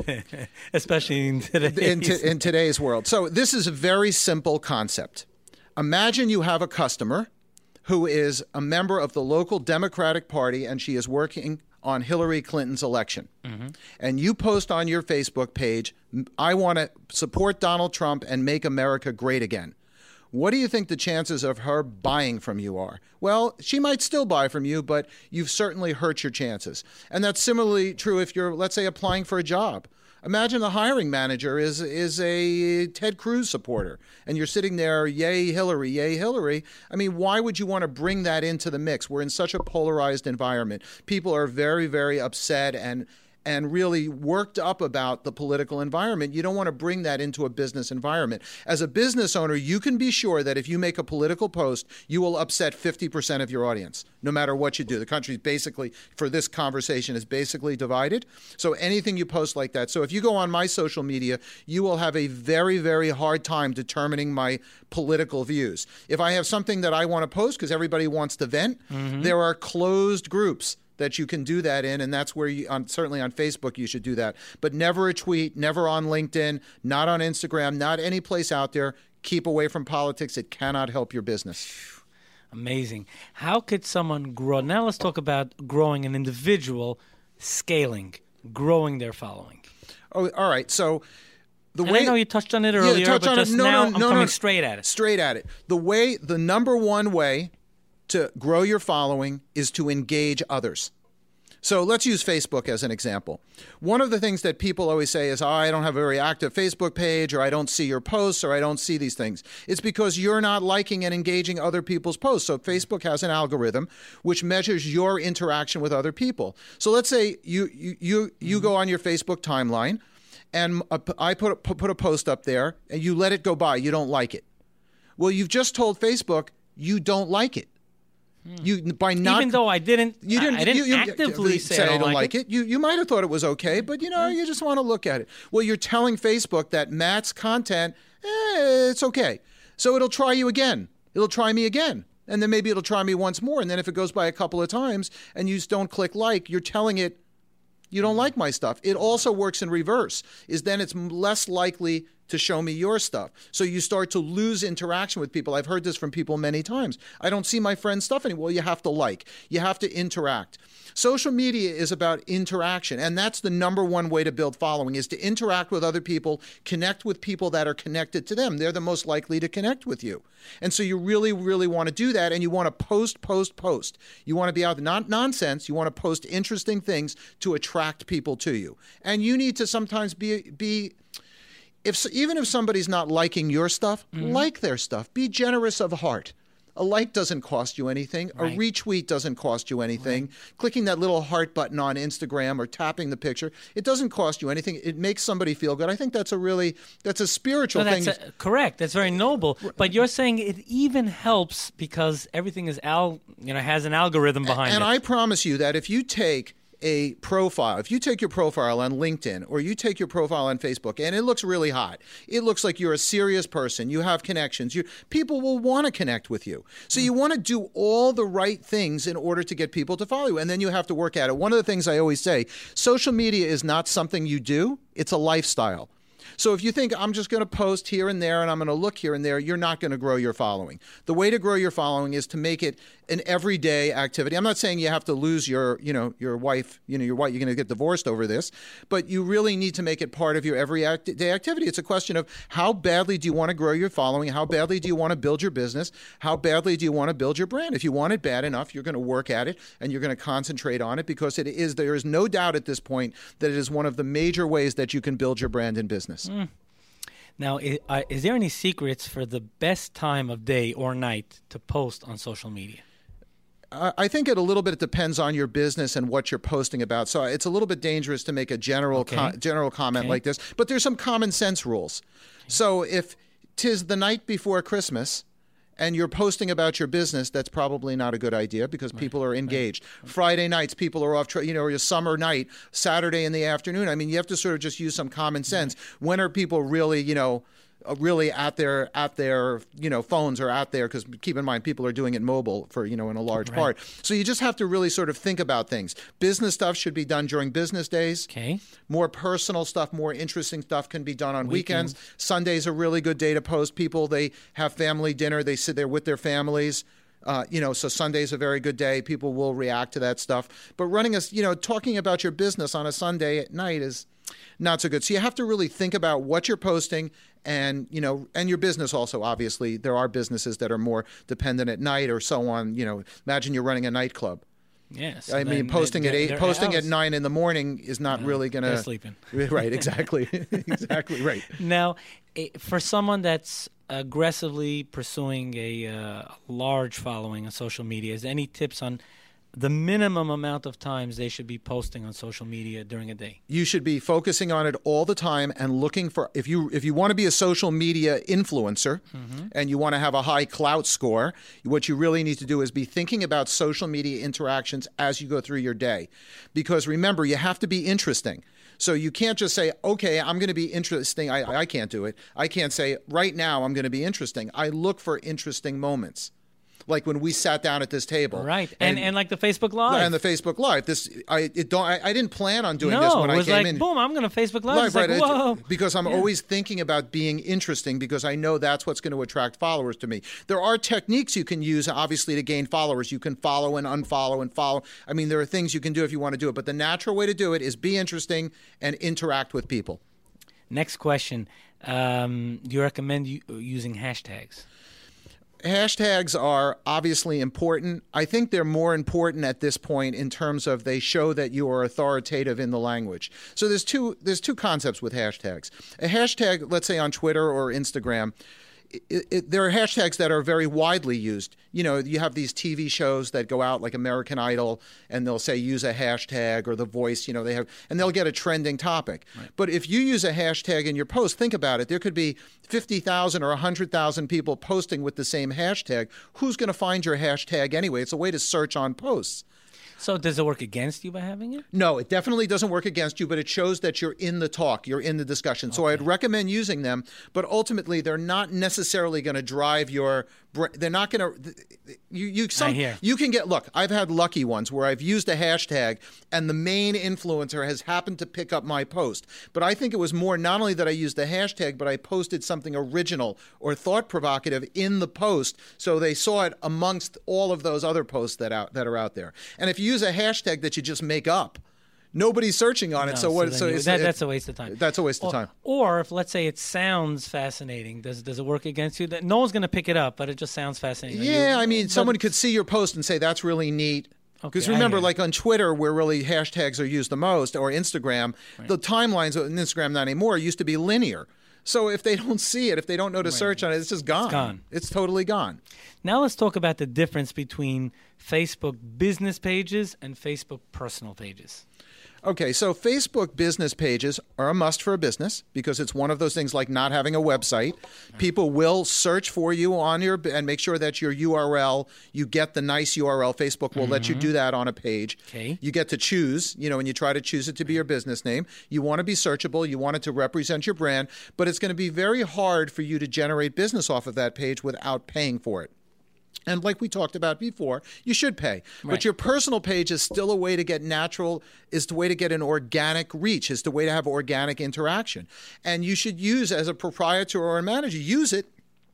Especially in today's... In, t- in today's world. So this is a very simple concept. Imagine you have a customer who is a member of the local Democratic Party, and she is working on Hillary Clinton's election. Mm-hmm. And you post on your Facebook page, I want to support Donald Trump and make America great again. What do you think the chances of her buying from you are? Well, she might still buy from you, but you've certainly hurt your chances. And that's similarly true if you're, let's say, applying for a job. Imagine the hiring manager is is a Ted Cruz supporter, and you're sitting there, yay Hillary, yay Hillary. I mean, why would you want to bring that into the mix? We're in such a polarized environment. People are very, very upset and and really worked up about the political environment. You don't want to bring that into a business environment. As a business owner, you can be sure that if you make a political post, you will upset fifty percent of your audience, no matter what you do. The country basically, for this conversation, is basically divided. So anything you post like that. So if you go on my social media, you will have a very, very hard time determining my political views. If I have something that I want to post because everybody wants to vent, mm-hmm. there are closed groups that you can do that in, and that's where you, on, certainly on Facebook, you should do that. But never a tweet, never on LinkedIn, not on Instagram, not any place out there. Keep away from politics. It cannot help your business. Amazing. How could someone grow? Now let's talk about growing an individual, scaling, growing their following. Oh, all right. So the and way I know you touched on it earlier, yeah, but just no, now no, I'm no, coming no, straight at it. Straight at it. The way, the number one way to grow your following is to engage others. So let's use Facebook as an example. One of the things that people always say is, oh, I don't have a very active Facebook page, or I don't see your posts, or I don't see these things. It's because you're not liking and engaging other people's posts. So Facebook has an algorithm which measures your interaction with other people. So let's say you you you, you go on your Facebook timeline, and I put, put a post up there, and you let it go by. You don't like it. Well, you've just told Facebook you don't like it. You by not even though I didn't, you didn't, I didn't you, you, actively you, say, say I don't, I don't like, like it. it. You you might have thought it was okay, but you know you just want to look at it. Well, you're telling Facebook that Matt's content, eh, it's okay, so it'll try you again. It'll try me again, and then maybe it'll try me once more. And then if it goes by a couple of times and you don't click like, you're telling it you don't like my stuff. It also works in reverse. Is then it's less likely to show me your stuff. So you start to lose interaction with people. I've heard this from people many times. I don't see my friend's stuff anymore. Well, you have to like. You have to interact. Social media is about interaction, and that's the number one way to build following, is to interact with other people, connect with people that are connected to them. They're the most likely to connect with you. And so you really, really want to do that, and you want to post, post, post. You want to be out there, not nonsense. You want to post interesting things to attract people to you. And you need to sometimes be... be if even if somebody's not liking your stuff, mm-hmm. like their stuff. Be generous of heart. A like doesn't cost you anything. Right. A retweet doesn't cost you anything. Right. Clicking that little heart button on Instagram or tapping the picture, it doesn't cost you anything. It makes somebody feel good. I think that's a really, that's a spiritual no, that's thing. A, correct. That's very noble. But you're saying it even helps because everything is al, you know, has an algorithm behind and, it. And I promise you that if you take a profile, if you take your profile on LinkedIn or you take your profile on Facebook and it looks really hot, it looks like you're a serious person, you have connections, you people will want to connect with you. So you want to do all the right things in order to get people to follow you, and then you have to work at it. One of the things I always say, social media is not something you do, it's a lifestyle. So if you think I'm just going to post here and there and I'm going to look here and there, you're not going to grow your following. The way to grow your following is to make it an everyday activity. I'm not saying you have to lose your, you know, your wife, you know, your wife, you're going to get divorced over this, but you really need to make it part of your everyday activity. It's a question of how badly do you want to grow your following? How badly do you want to build your business? How badly do you want to build your brand? If you want it bad enough, you're going to work at it and you're going to concentrate on it, because it is, there is no doubt at this point that it is one of the major ways that you can build your brand in business. Mm. Now, is, uh, is there any secrets for the best time of day or night to post on social media? Uh, I think it a little bit it depends on your business and what you're posting about. So it's a little bit dangerous to make a general okay. com- general comment okay. like this. But there's some common sense rules. Okay. So if 'tis the night before Christmas and you're posting about your business, that's probably not a good idea, because right. people are engaged. Right. Friday nights, people are off, tra- you know, or your summer night, Saturday in the afternoon. I mean, you have to sort of just use some common sense. Right. When are people really, you know, really at their, at their, you know, phones or out there? Because keep in mind, people are doing it mobile for, you know, in a large right. part. So you just have to really sort of think about things. Business stuff should be done during business days. Okay. More personal stuff, more interesting stuff can be done on Weekends. weekends. Sunday's a really good day to post. People, they have family dinner. They sit there with their families. Uh, you know, so Sunday's a very good day. People will react to that stuff. But running a, you know, talking about your business on a Sunday at night is not so good. So you have to really think about what you're posting, and, you know, and your business also, obviously. There are businesses that are more dependent at night or so on. You know, imagine you're running a nightclub. Yes. I mean, posting they, at eight, posting at nine in the morning is not no, really going to. They're sleeping. Right. Exactly. exactly. Right. Now, for someone that's aggressively pursuing a uh, large following on social media, is there any tips on the minimum amount of times they should be posting on social media during a day? You should be focusing on it all the time and looking for, if you if you want to be a social media influencer mm-hmm. and you want to have a high clout score, what you really need to do is be thinking about social media interactions as you go through your day. Because remember, you have to be interesting. So you can't just say, okay, I'm going to be interesting. I, I can't do it. I can't say, right now I'm going to be interesting. I look for interesting moments. Like when we sat down at this table, right? And and, and like the Facebook Live, and the Facebook Live. This I it don't I, I didn't plan on doing no, this when it I was came like, in. Boom! I'm going to Facebook Live. Live, it's right, like, whoa! Because I'm yeah. always thinking about being interesting, because I know that's what's going to attract followers to me. There are techniques you can use, obviously, to gain followers. You can follow and unfollow and follow. I mean, there are things you can do if you want to do it. But the natural way to do it is be interesting and interact with people. Next question: um, do you recommend u- using hashtags? Hashtags are obviously important. I think they're more important at this point in terms of they show that you are authoritative in the language. So there's two there's two concepts with hashtags. A hashtag, let's say on Twitter or Instagram, It, it, there are hashtags that are very widely used. You know, you have these T V shows that go out like American Idol, and they'll say use a hashtag, or The Voice. You know, they have, and they'll get a trending topic. Right. But if you use a hashtag in your post, think about it. There could be fifty thousand or one hundred thousand people posting with the same hashtag. Who's going to find your hashtag anyway? It's a way to search on posts. So does it work against you by having it? No, it definitely doesn't work against you, but it shows that you're in the talk, you're in the discussion. So okay. I'd recommend using them, but ultimately they're not necessarily going to drive your – they're not going to You you some, I hear. you can get look. I've had lucky ones where I've used a hashtag and the main influencer has happened to pick up my post. But I think it was more not only that I used the hashtag, but I posted something original or thought provocative in the post, so they saw it amongst all of those other posts that out that are out there. And if you use a hashtag that you just make up, nobody's searching on it. No, so what? then So you- it's, that, it- that's a waste of time. That's a waste or, of time. Or if, let's say, it sounds fascinating, does does it work against you? That no one's going to pick it up, but it just sounds fascinating. Are Yeah, you- I mean, but- someone could see your post and say that's really neat. Because Okay, I remember, hear you. like on Twitter, where really hashtags are used the most, or Instagram, the timelines on Instagram not anymore used to be linear. So if they don't see it, if they don't know to search on it, it's just gone. gone. It's totally gone. Now let's talk about the difference between Facebook business pages and Facebook personal pages. Okay, so Facebook business pages are a must for a business because it's one of those things like not having a website. People will search for you on your and make sure that your U R L, you get the nice U R L. Facebook will let you do that on a page. Okay. You get to choose, you know, and you try to choose it to be your business name. You want to be searchable. You want it to represent your brand, but it's going to be very hard for you to generate business off of that page without paying for it. And like we talked about before, you should pay. But Right. your personal page is still a way to get natural, is the way to get an organic reach, is the way to have organic interaction. And you should use, as a proprietor or a manager, use it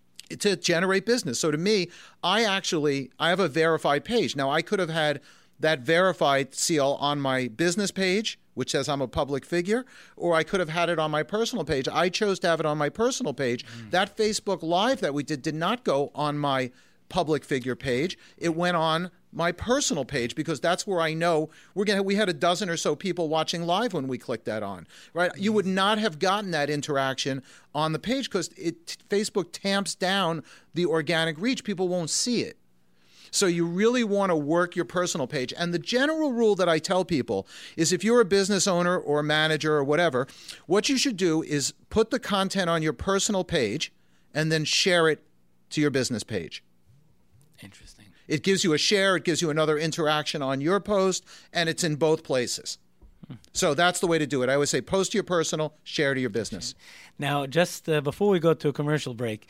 to generate business. So to me, I actually, I have a verified page. Now, I could have had that verified seal on my business page, which says I'm a public figure, or I could have had it on my personal page. I chose to have it on my personal page. Mm. That Facebook Live that we did did not go on my public figure page. It went on my personal page because that's where I know we're gonna. We had a dozen or so people watching live when we clicked that on. Right, you would not have gotten that interaction on the page because it Facebook tamps down the organic reach. People won't see it. So you really want to work your personal page. And the general rule that I tell people is if you're a business owner or a manager or whatever, what you should do is put the content on your personal page and then share it to your business page. Interesting. It gives you a share, it gives you another interaction on your post, and it's in both places. Hmm. So that's the way to do it. I always say post to your personal, share to your business. Now, just uh, before we go to a commercial break,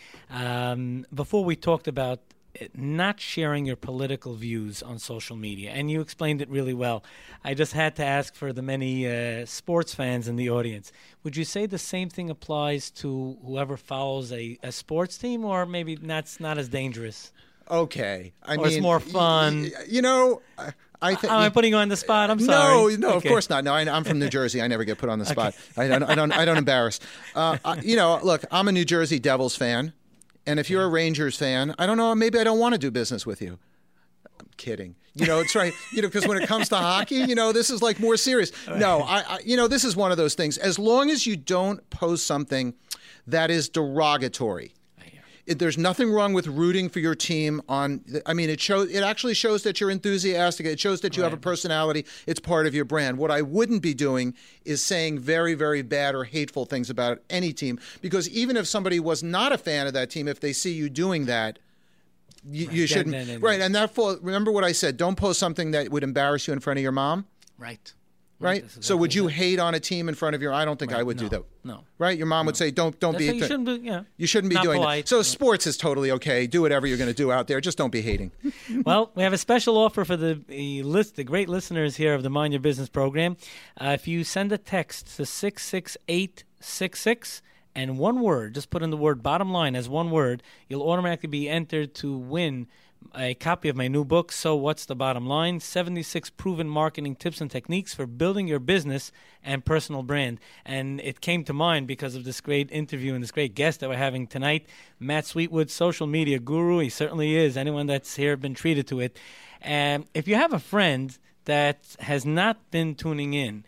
um, before we talked about not sharing your political views on social media, and you explained it really well. I just had to ask for the many uh, sports fans in the audience. Would you say the same thing applies to whoever follows a, a sports team, or maybe that's not as dangerous? Okay. I Or mean, it's more fun. y- y- You know, I think. Am I putting you on the spot? I'm No, sorry. no, of Okay. course not. No, I, I'm from New Jersey. I never get put on the spot. I, don't, I don't. I don't embarrass. Uh, I, you know, look, I'm a New Jersey Devils fan, and if you're a Rangers fan, I don't know. Maybe I don't want to do business with you. I'm kidding. You know, it's right. You know, because when it comes to hockey, you know, this is like more serious. No, I, I. You know, this is one of those things. As long as you don't post something that is derogatory. It, there's nothing wrong with rooting for your team on. I mean, it shows. It actually shows that you're enthusiastic. It shows that you Right. have a personality. It's part of your brand. What I wouldn't be doing is saying very, very bad or hateful things about any team. Because even if somebody was not a fan of that team, if they see you doing that, you, you Then- shouldn't. then- then- right. And that. Fall, remember what I said. Don't post something that would embarrass you in front of your mom. Right. Right. That's So would exactly you that. hate on a team in front of your? I don't think I would do No. that. No. Right. Your mom would say, "Don't, don't That's be." why you shouldn't be, yeah. You shouldn't be Not doing polite. that. So Yeah. sports is totally okay. Do whatever you're going to do out there. Just don't be hating. Well, we have a special offer for the the list, the great listeners here of the Mind Your Business program. Uh, if you send a text to six six eight six six and one word, just put in the word bottom line as one word, you'll automatically be entered to win a copy of my new book, So What's the Bottom Line? seventy-six Proven Marketing Tips and Techniques for Building Your Business and Personal Brand. And it came to mind because of this great interview and this great guest that we're having tonight, Matt Sweetwood, social media guru. He certainly is. Anyone that's here been treated to it. And if you have a friend that has not been tuning in,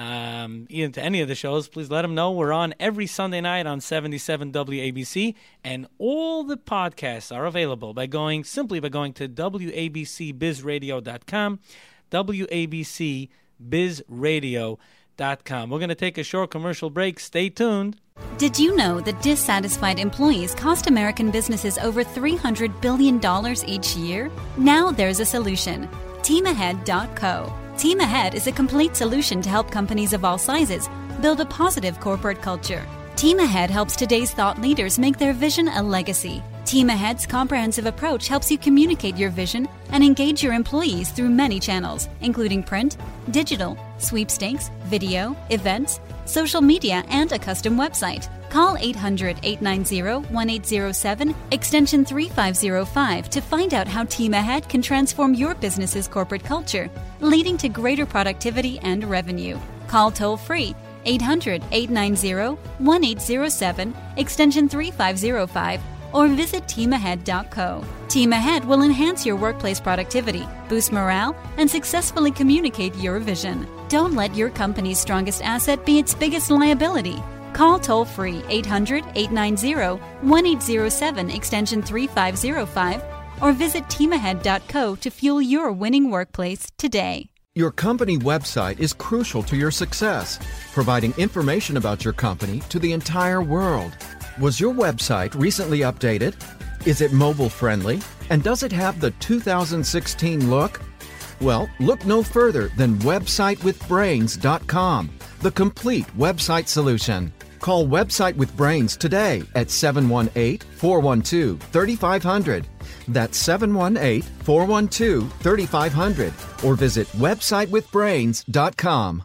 um, even to any of the shows, please let them know. We're on every Sunday night on seventy-seven W A B C, and all the podcasts are available by going simply by going to W A B C biz radio dot com, W A B C biz radio dot com. We're going to take a short commercial break. Stay tuned. Did you know that dissatisfied employees cost American businesses over three hundred billion dollars each year? Now there's a solution. team ahead dot co. Team Ahead is a complete solution to help companies of all sizes build a positive corporate culture. Team Ahead helps today's thought leaders make their vision a legacy. Team Ahead's comprehensive approach helps you communicate your vision and engage your employees through many channels, including print, digital, sweepstakes, video, events, social media, and a custom website. Call eight hundred, eight nine zero, one eight zero seven, extension three five zero five to find out how Team Ahead can transform your business's corporate culture, leading to greater productivity and revenue. Call toll-free eight hundred, eight nine zero, one eight zero seven, extension three five zero five, or visit team ahead dot co. Team Ahead will enhance your workplace productivity, boost morale, and successfully communicate your vision. Don't let your company's strongest asset be its biggest liability. Call toll-free eight hundred, eight nine zero, one eight zero seven, extension three five zero five, or visit team ahead dot co to fuel your winning workplace today. Your company website is crucial to your success, providing information about your company to the entire world. Was your website recently updated? Is it mobile friendly? And does it have the two thousand sixteen look? Well, look no further than website with brains dot com, the complete website solution. Call Website with Brains today at seven one eight, four one two, three five zero zero. That's seven one eight, four one two, three five zero zero, or visit website with brains dot com.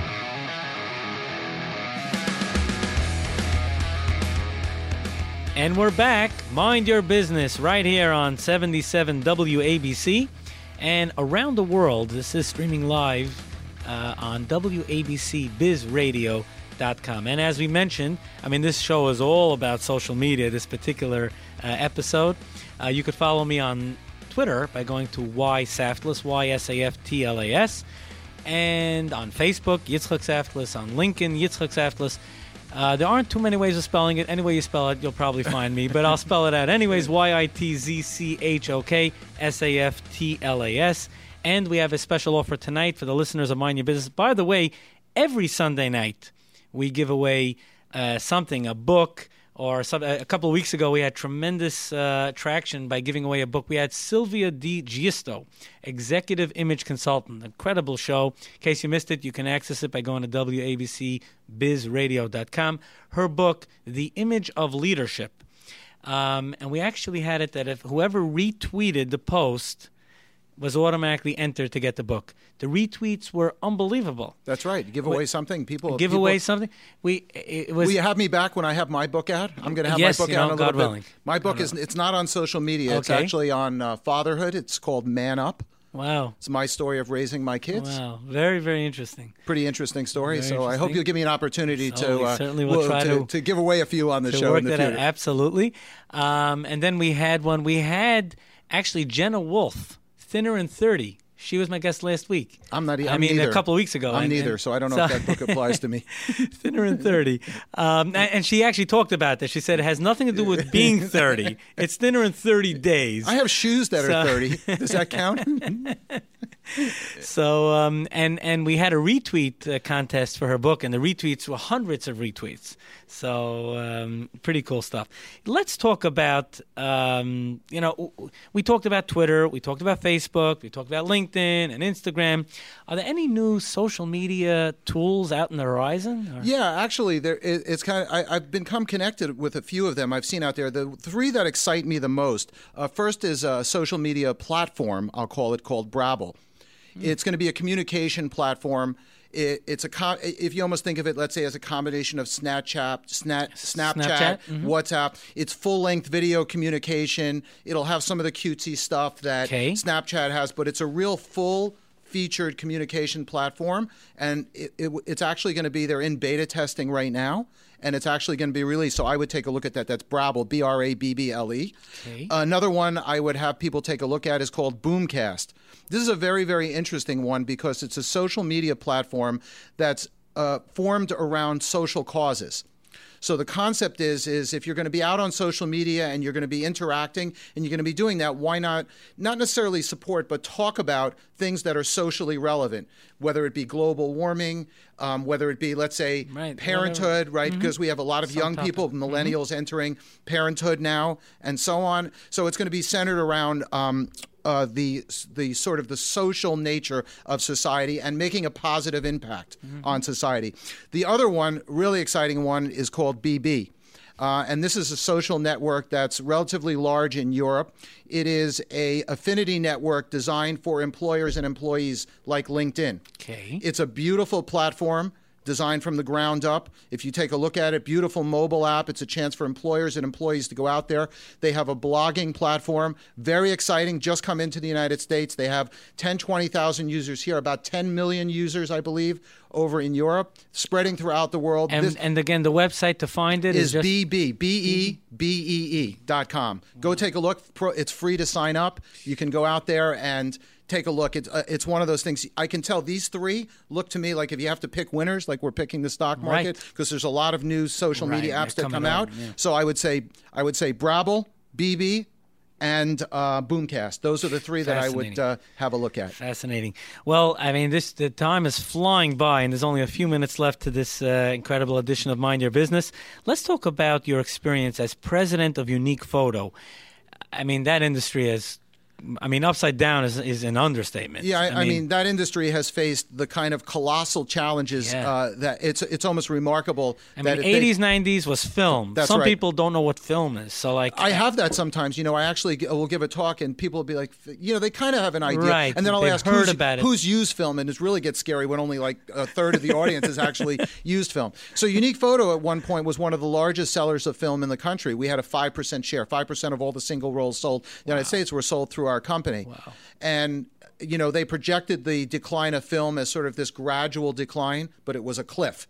And we're back. Mind Your Business right here on seventy-seven W A B C. And around the world, this is streaming live uh, on W A B C biz radio dot com. And as we mentioned, I mean, this show is all about social media, this particular uh, episode. Uh, you could follow me on Twitter by going to Y Saftlas, Y S A F T L A S. And on Facebook, Yitzchak Saftlas. On LinkedIn, Yitzchak Saftlas. Uh, there aren't too many ways of spelling it. Any way you spell it, you'll probably find me. But I'll spell it out anyways. Y I T Z C H O K S A F T L A S. And we have a special offer tonight for the listeners of Mind Your Business. By the way, every Sunday night, we give away uh, something, a book, or some, a couple of weeks ago we had tremendous uh, traction by giving away a book. We had Sylvia Di Giusto, Executive Image Consultant. Incredible show. In case you missed it, you can access it by going to W A B C biz radio dot com. Her book, The Image of Leadership. Um, and we actually had it that if whoever retweeted the post was automatically entered to get the book. The retweets were unbelievable. That's right. Give away we, something. People give people, away something. We it was. Will you have me back when I have my book out? I'm going to have yes, my book you know, out in a God little willing. bit. My book is it's not on social media. Okay. It's actually on uh, fatherhood. It's called Man Up. Wow. It's my story of raising my kids. Wow. Very, very interesting. Pretty interesting story. Very so I hope you'll give me an opportunity so to, we uh, certainly will well, try to, to, to give away a few on the to show work in the that future. Out. Absolutely. Um, and then we had one. We had actually Jenna Wolf, Thinner and thirty. She was my guest last week. I'm not. I'm I mean, neither. a couple of weeks ago. I'm and, neither, and, so I don't know so, if that book applies to me. Thinner and thirty. Um, and, and she actually talked about this. She said it has nothing to do with being thirty. It's thinner in thirty days. I have shoes that so, are thirty. Does that count? So, um, and, and we had a retweet uh, contest for her book, and the retweets were hundreds of retweets. So, um, pretty cool stuff. Let's talk about, um, you know, we talked about Twitter, we talked about Facebook, we talked about LinkedIn and Instagram. Are there any new social media tools out in the horizon? Or? Yeah, actually, there it, it's kind of. I, I've become connected with a few of them I've seen out there. The three that excite me the most. Uh, first is a social media platform. I'll call it called Brabble. Mm. It's going to be a communication platform. It, it's a com- if you almost think of it, let's say, as a combination of Snapchat, Snap, Snapchat, Snapchat? Mm-hmm. WhatsApp. It's full-length video communication. It'll have some of the cutesy stuff that okay. Snapchat has, but it's a real full featured communication platform, and it, it, it's actually going to be, they're in beta testing right now, and it's actually going to be released. So I would take a look at that. That's Brabble, B R A B B L E. Okay. Another one I would have people take a look at is called Boomcast. This is a very, very interesting one because it's a social media platform that's uh, formed around social causes. So the concept is, is if you're going to be out on social media and you're going to be interacting and you're going to be doing that, why not, not necessarily support, but talk about things that are socially relevant, whether it be global warming, um, whether it be, let's say, right. parenthood, right? Mm-hmm. Because we have a lot of Some young topic. people, millennials, mm-hmm. entering parenthood now and so on. So it's going to be centered around um, Uh, the the sort of the social nature of society and making a positive impact mm-hmm. on society. The other one, really exciting one, is called B B. Uh, and this is a social network that's relatively large in Europe. It is a affinity network designed for employers and employees like LinkedIn. Okay. It's a beautiful platform designed from the ground up. If you take a look at it, beautiful mobile app. It's a chance for employers and employees to go out there. They have a blogging platform, very exciting, just come into the United States. They have ten, twenty thousand users here, about ten million users, I believe, over in Europe, spreading throughout the world. And, This and again, the website to find it is, is just... B B, B E B E E dot com. Go take a look. Pro- It's free to sign up. You can go out there and take a look. It's uh, it's one of those things. I can tell these three look to me like if you have to pick winners, like we're picking the stock market, because Right. there's a lot of new social Right, media they're apps that coming come out, out. yeah. So I would say I would say Brabble, B B, and uh, Boomcast. Those are the three that I would Fascinating. uh, have a look at. Fascinating. Well, I mean, this the time is flying by, and there's only a few minutes left to this uh, incredible edition of Mind Your Business. Let's talk about your experience as president of Unique Photo. I mean, that industry is, I mean, upside down is, is an understatement. Yeah, I, I mean, that industry has faced the kind of colossal challenges Yeah. uh, that it's it's almost remarkable. I that mean, it- they- eighties, nineties was film. That's Some right. people don't know what film is. So, like, I have that sometimes. You know, I actually g- will give a talk and people will be like, you know, they kind of have an idea. Right. And then I'll They've ask heard who's, about it. who's used film, and it really gets scary when only like a third of the audience is actually used film. So Unique Photo at one point was one of the largest sellers of film in the country. We had a five percent share. five percent of all the single rolls sold in the United States were sold through our company. Wow. And you know, they projected the decline of film as sort of this gradual decline, but it was a cliff.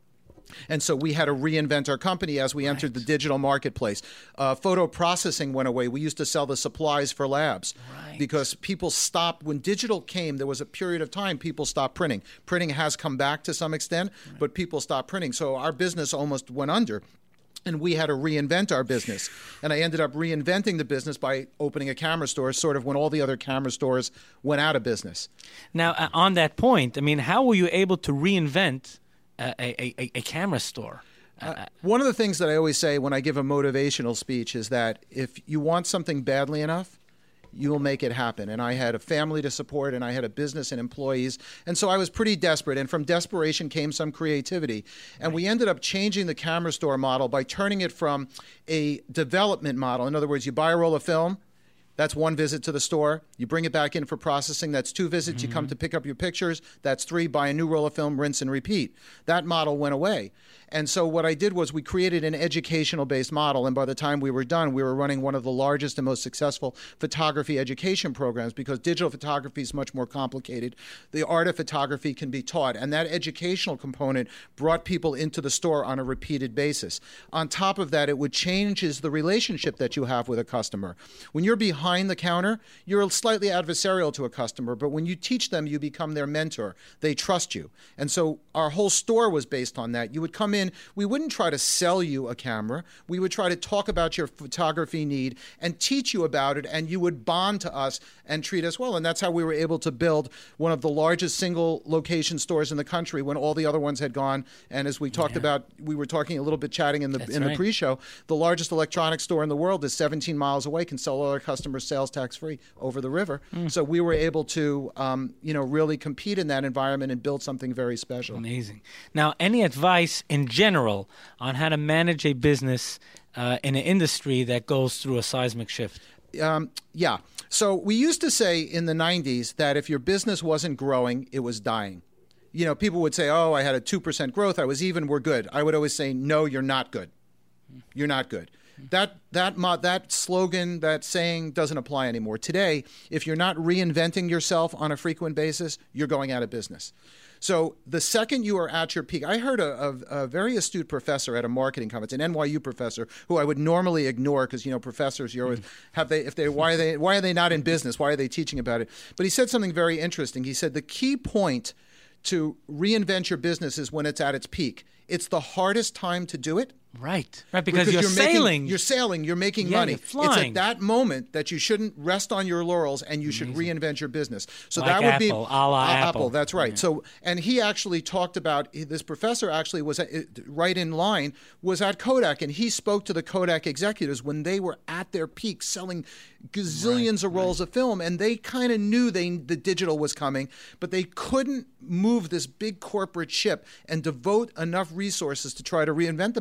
And so we had to reinvent our company as we entered the digital marketplace. Uh, photo processing went away. We used to sell the supplies for labs Right. because people stopped. When digital came, there was a period of time people stopped printing. Printing has come back to some extent, but people stopped printing. So our business almost went under. And we had to reinvent our business. And I ended up reinventing the business by opening a camera store, sort of when all the other camera stores went out of business. now, uh, on that point, I mean, how were you able to reinvent uh, a, a, a camera store? Uh, one of the things that I always say when I give a motivational speech is that if you want something badly enough, you will make it happen. And I had a family to support, and I had a business and employees. And so I was pretty desperate. And from desperation came some creativity. And we ended up changing the camera store model by turning it from a development model. In other words, you buy a roll of film. That's one visit to the store. You bring it back in for processing. That's two visits. Mm-hmm. You come to pick up your pictures. That's three. Buy a new roll of film, rinse and repeat. That model went away. And so what I did was we created an educational-based model. And by the time we were done, we were running one of the largest and most successful photography education programs because digital photography is much more complicated. The art of photography can be taught. And that educational component brought people into the store on a repeated basis. On top of that, it would changes the relationship that you have with a customer. When you're behind the counter, you're slightly adversarial to a customer, but when you teach them, you become their mentor. They trust you. And so our whole store was based on that. You would come in, we wouldn't try to sell you a camera. We would try to talk about your photography need and teach you about it, and you would bond to us and treat us well. And that's how we were able to build one of the largest single location stores in the country when all the other ones had gone. And as we talked Yeah. about, we were talking a little bit chatting in the That's in right. the pre-show, the largest electronics store in the world is seventeen miles away, can sell all our customers sales tax free over the river. Mm. So we were able to, um, you know, really compete in that environment and build something very special. Amazing. Now, any advice in general on how to manage a business uh, in an industry that goes through a seismic shift? Um, yeah. So we used to say in the nineties that if your business wasn't growing, it was dying. You know, people would say, oh, I had a two percent growth. I was even, we're good. I would always say, no, you're not good. You're not good. That that mo- that slogan, that saying doesn't apply anymore. Today, if you're not reinventing yourself on a frequent basis, you're going out of business. So the second you are at your peak, I heard a, a, a very astute professor at a marketing conference, an N Y U professor, who I would normally ignore because, you know, professors, you always have they if they why are they why are they not in business? Why are they teaching about it? But he said something very interesting. He said the key point to reinvent your business is when it's at its peak. It's the hardest time to do it. Right. Right, because, you're, making- sailing. you're sailing. You're making Yeah, money. you're It's flying. at that moment that you shouldn't rest on your laurels and you should reinvent your business. So Like that would be Apple, a la uh, Apple. That's right. So, and he actually talked about this professor. Actually, was at, right in line. Was at Kodak, and he spoke to the Kodak executives when they were at their peak, selling gazillions of rolls of film, and they kind of knew they the digital was coming, but they couldn't move this big corporate ship and devote enough resources to try to reinvent themselves. They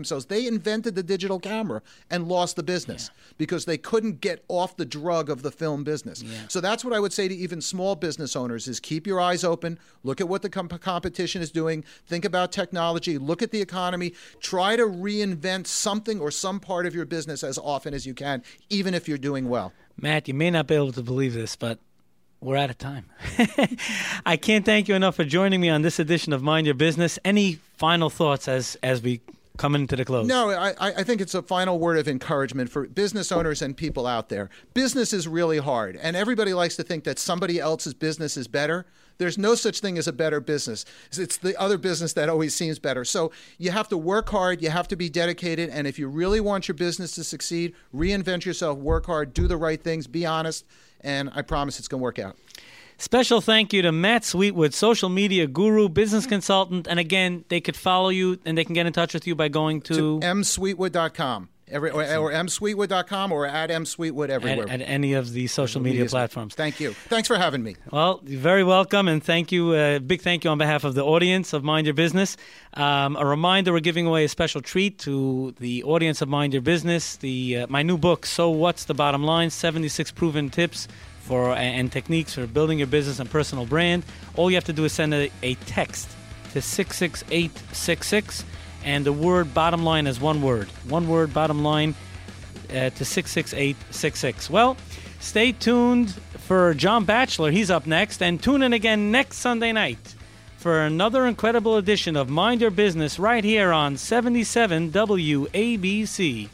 They invented the digital camera and lost the business yeah. because they couldn't get off the drug of the film business. Yeah. So that's what I would say to even small business owners is keep your eyes open, look at what the comp- competition is doing, think about technology, look at the economy, try to reinvent something or some part of your business as often as you can, even if you're doing well. Matt, you may not be able to believe this, but we're out of time. I can't thank you enough for joining me on this edition of Mind Your Business. Any final thoughts as as we come into the close? No, I, I think it's a final word of encouragement for business owners and people out there. Business is really hard, and everybody likes to think that somebody else's business is better. There's no such thing as a better business. It's the other business that always seems better. So you have to work hard, you have to be dedicated, and if you really want your business to succeed, reinvent yourself, work hard, do the right things, be honest, and I promise it's going to work out. Special thank you to Matt Sweetwood, social media guru, business consultant, and again, they could follow you and they can get in touch with you by going to, to m sweetwood dot com. Every, or, or m sweetwood dot com or at msweetwood everywhere. At, at any of the social media, media platforms. Thank you. Thanks for having me. Well, you're very welcome, and thank you. Uh, big thank you on behalf of the audience of Mind Your Business. Um, a reminder, we're giving away a special treat to the audience of Mind Your Business. The uh, my new book, So What's the Bottom Line? seventy-six Proven Tips for and techniques for building your business and personal brand. All you have to do is send a, a text to six six eight six six. And the word bottom line is one word. One word, bottom line, uh, to six six eight six six. Well, stay tuned for John Batchelor. He's up next. And tune in again next Sunday night for another incredible edition of Mind Your Business right here on seventy-seven W A B C.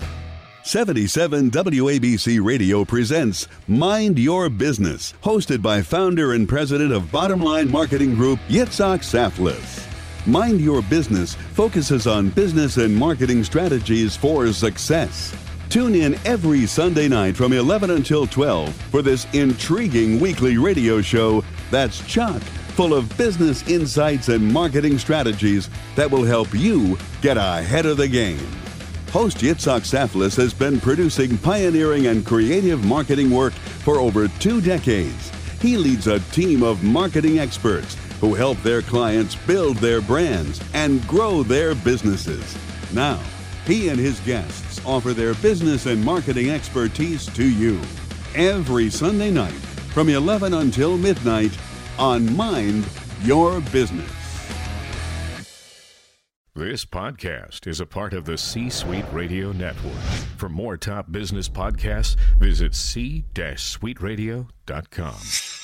seventy-seven W A B C Radio presents Mind Your Business, hosted by founder and president of Bottom Line Marketing Group, Yitzhak Saflis. Mind Your Business focuses on business and marketing strategies for success. Tune in every Sunday night from eleven until twelve for this intriguing weekly radio show that's chock full of business insights and marketing strategies that will help you get ahead of the game. Host Yitzhak Saflis has been producing pioneering and creative marketing work for over two decades. He leads a team of marketing experts who help their clients build their brands and grow their businesses. Now, he and his guests offer their business and marketing expertise to you every Sunday night from eleven until midnight on Mind Your Business. This podcast is a part of the C-Suite Radio Network. For more top business podcasts, visit c suite radio dot com.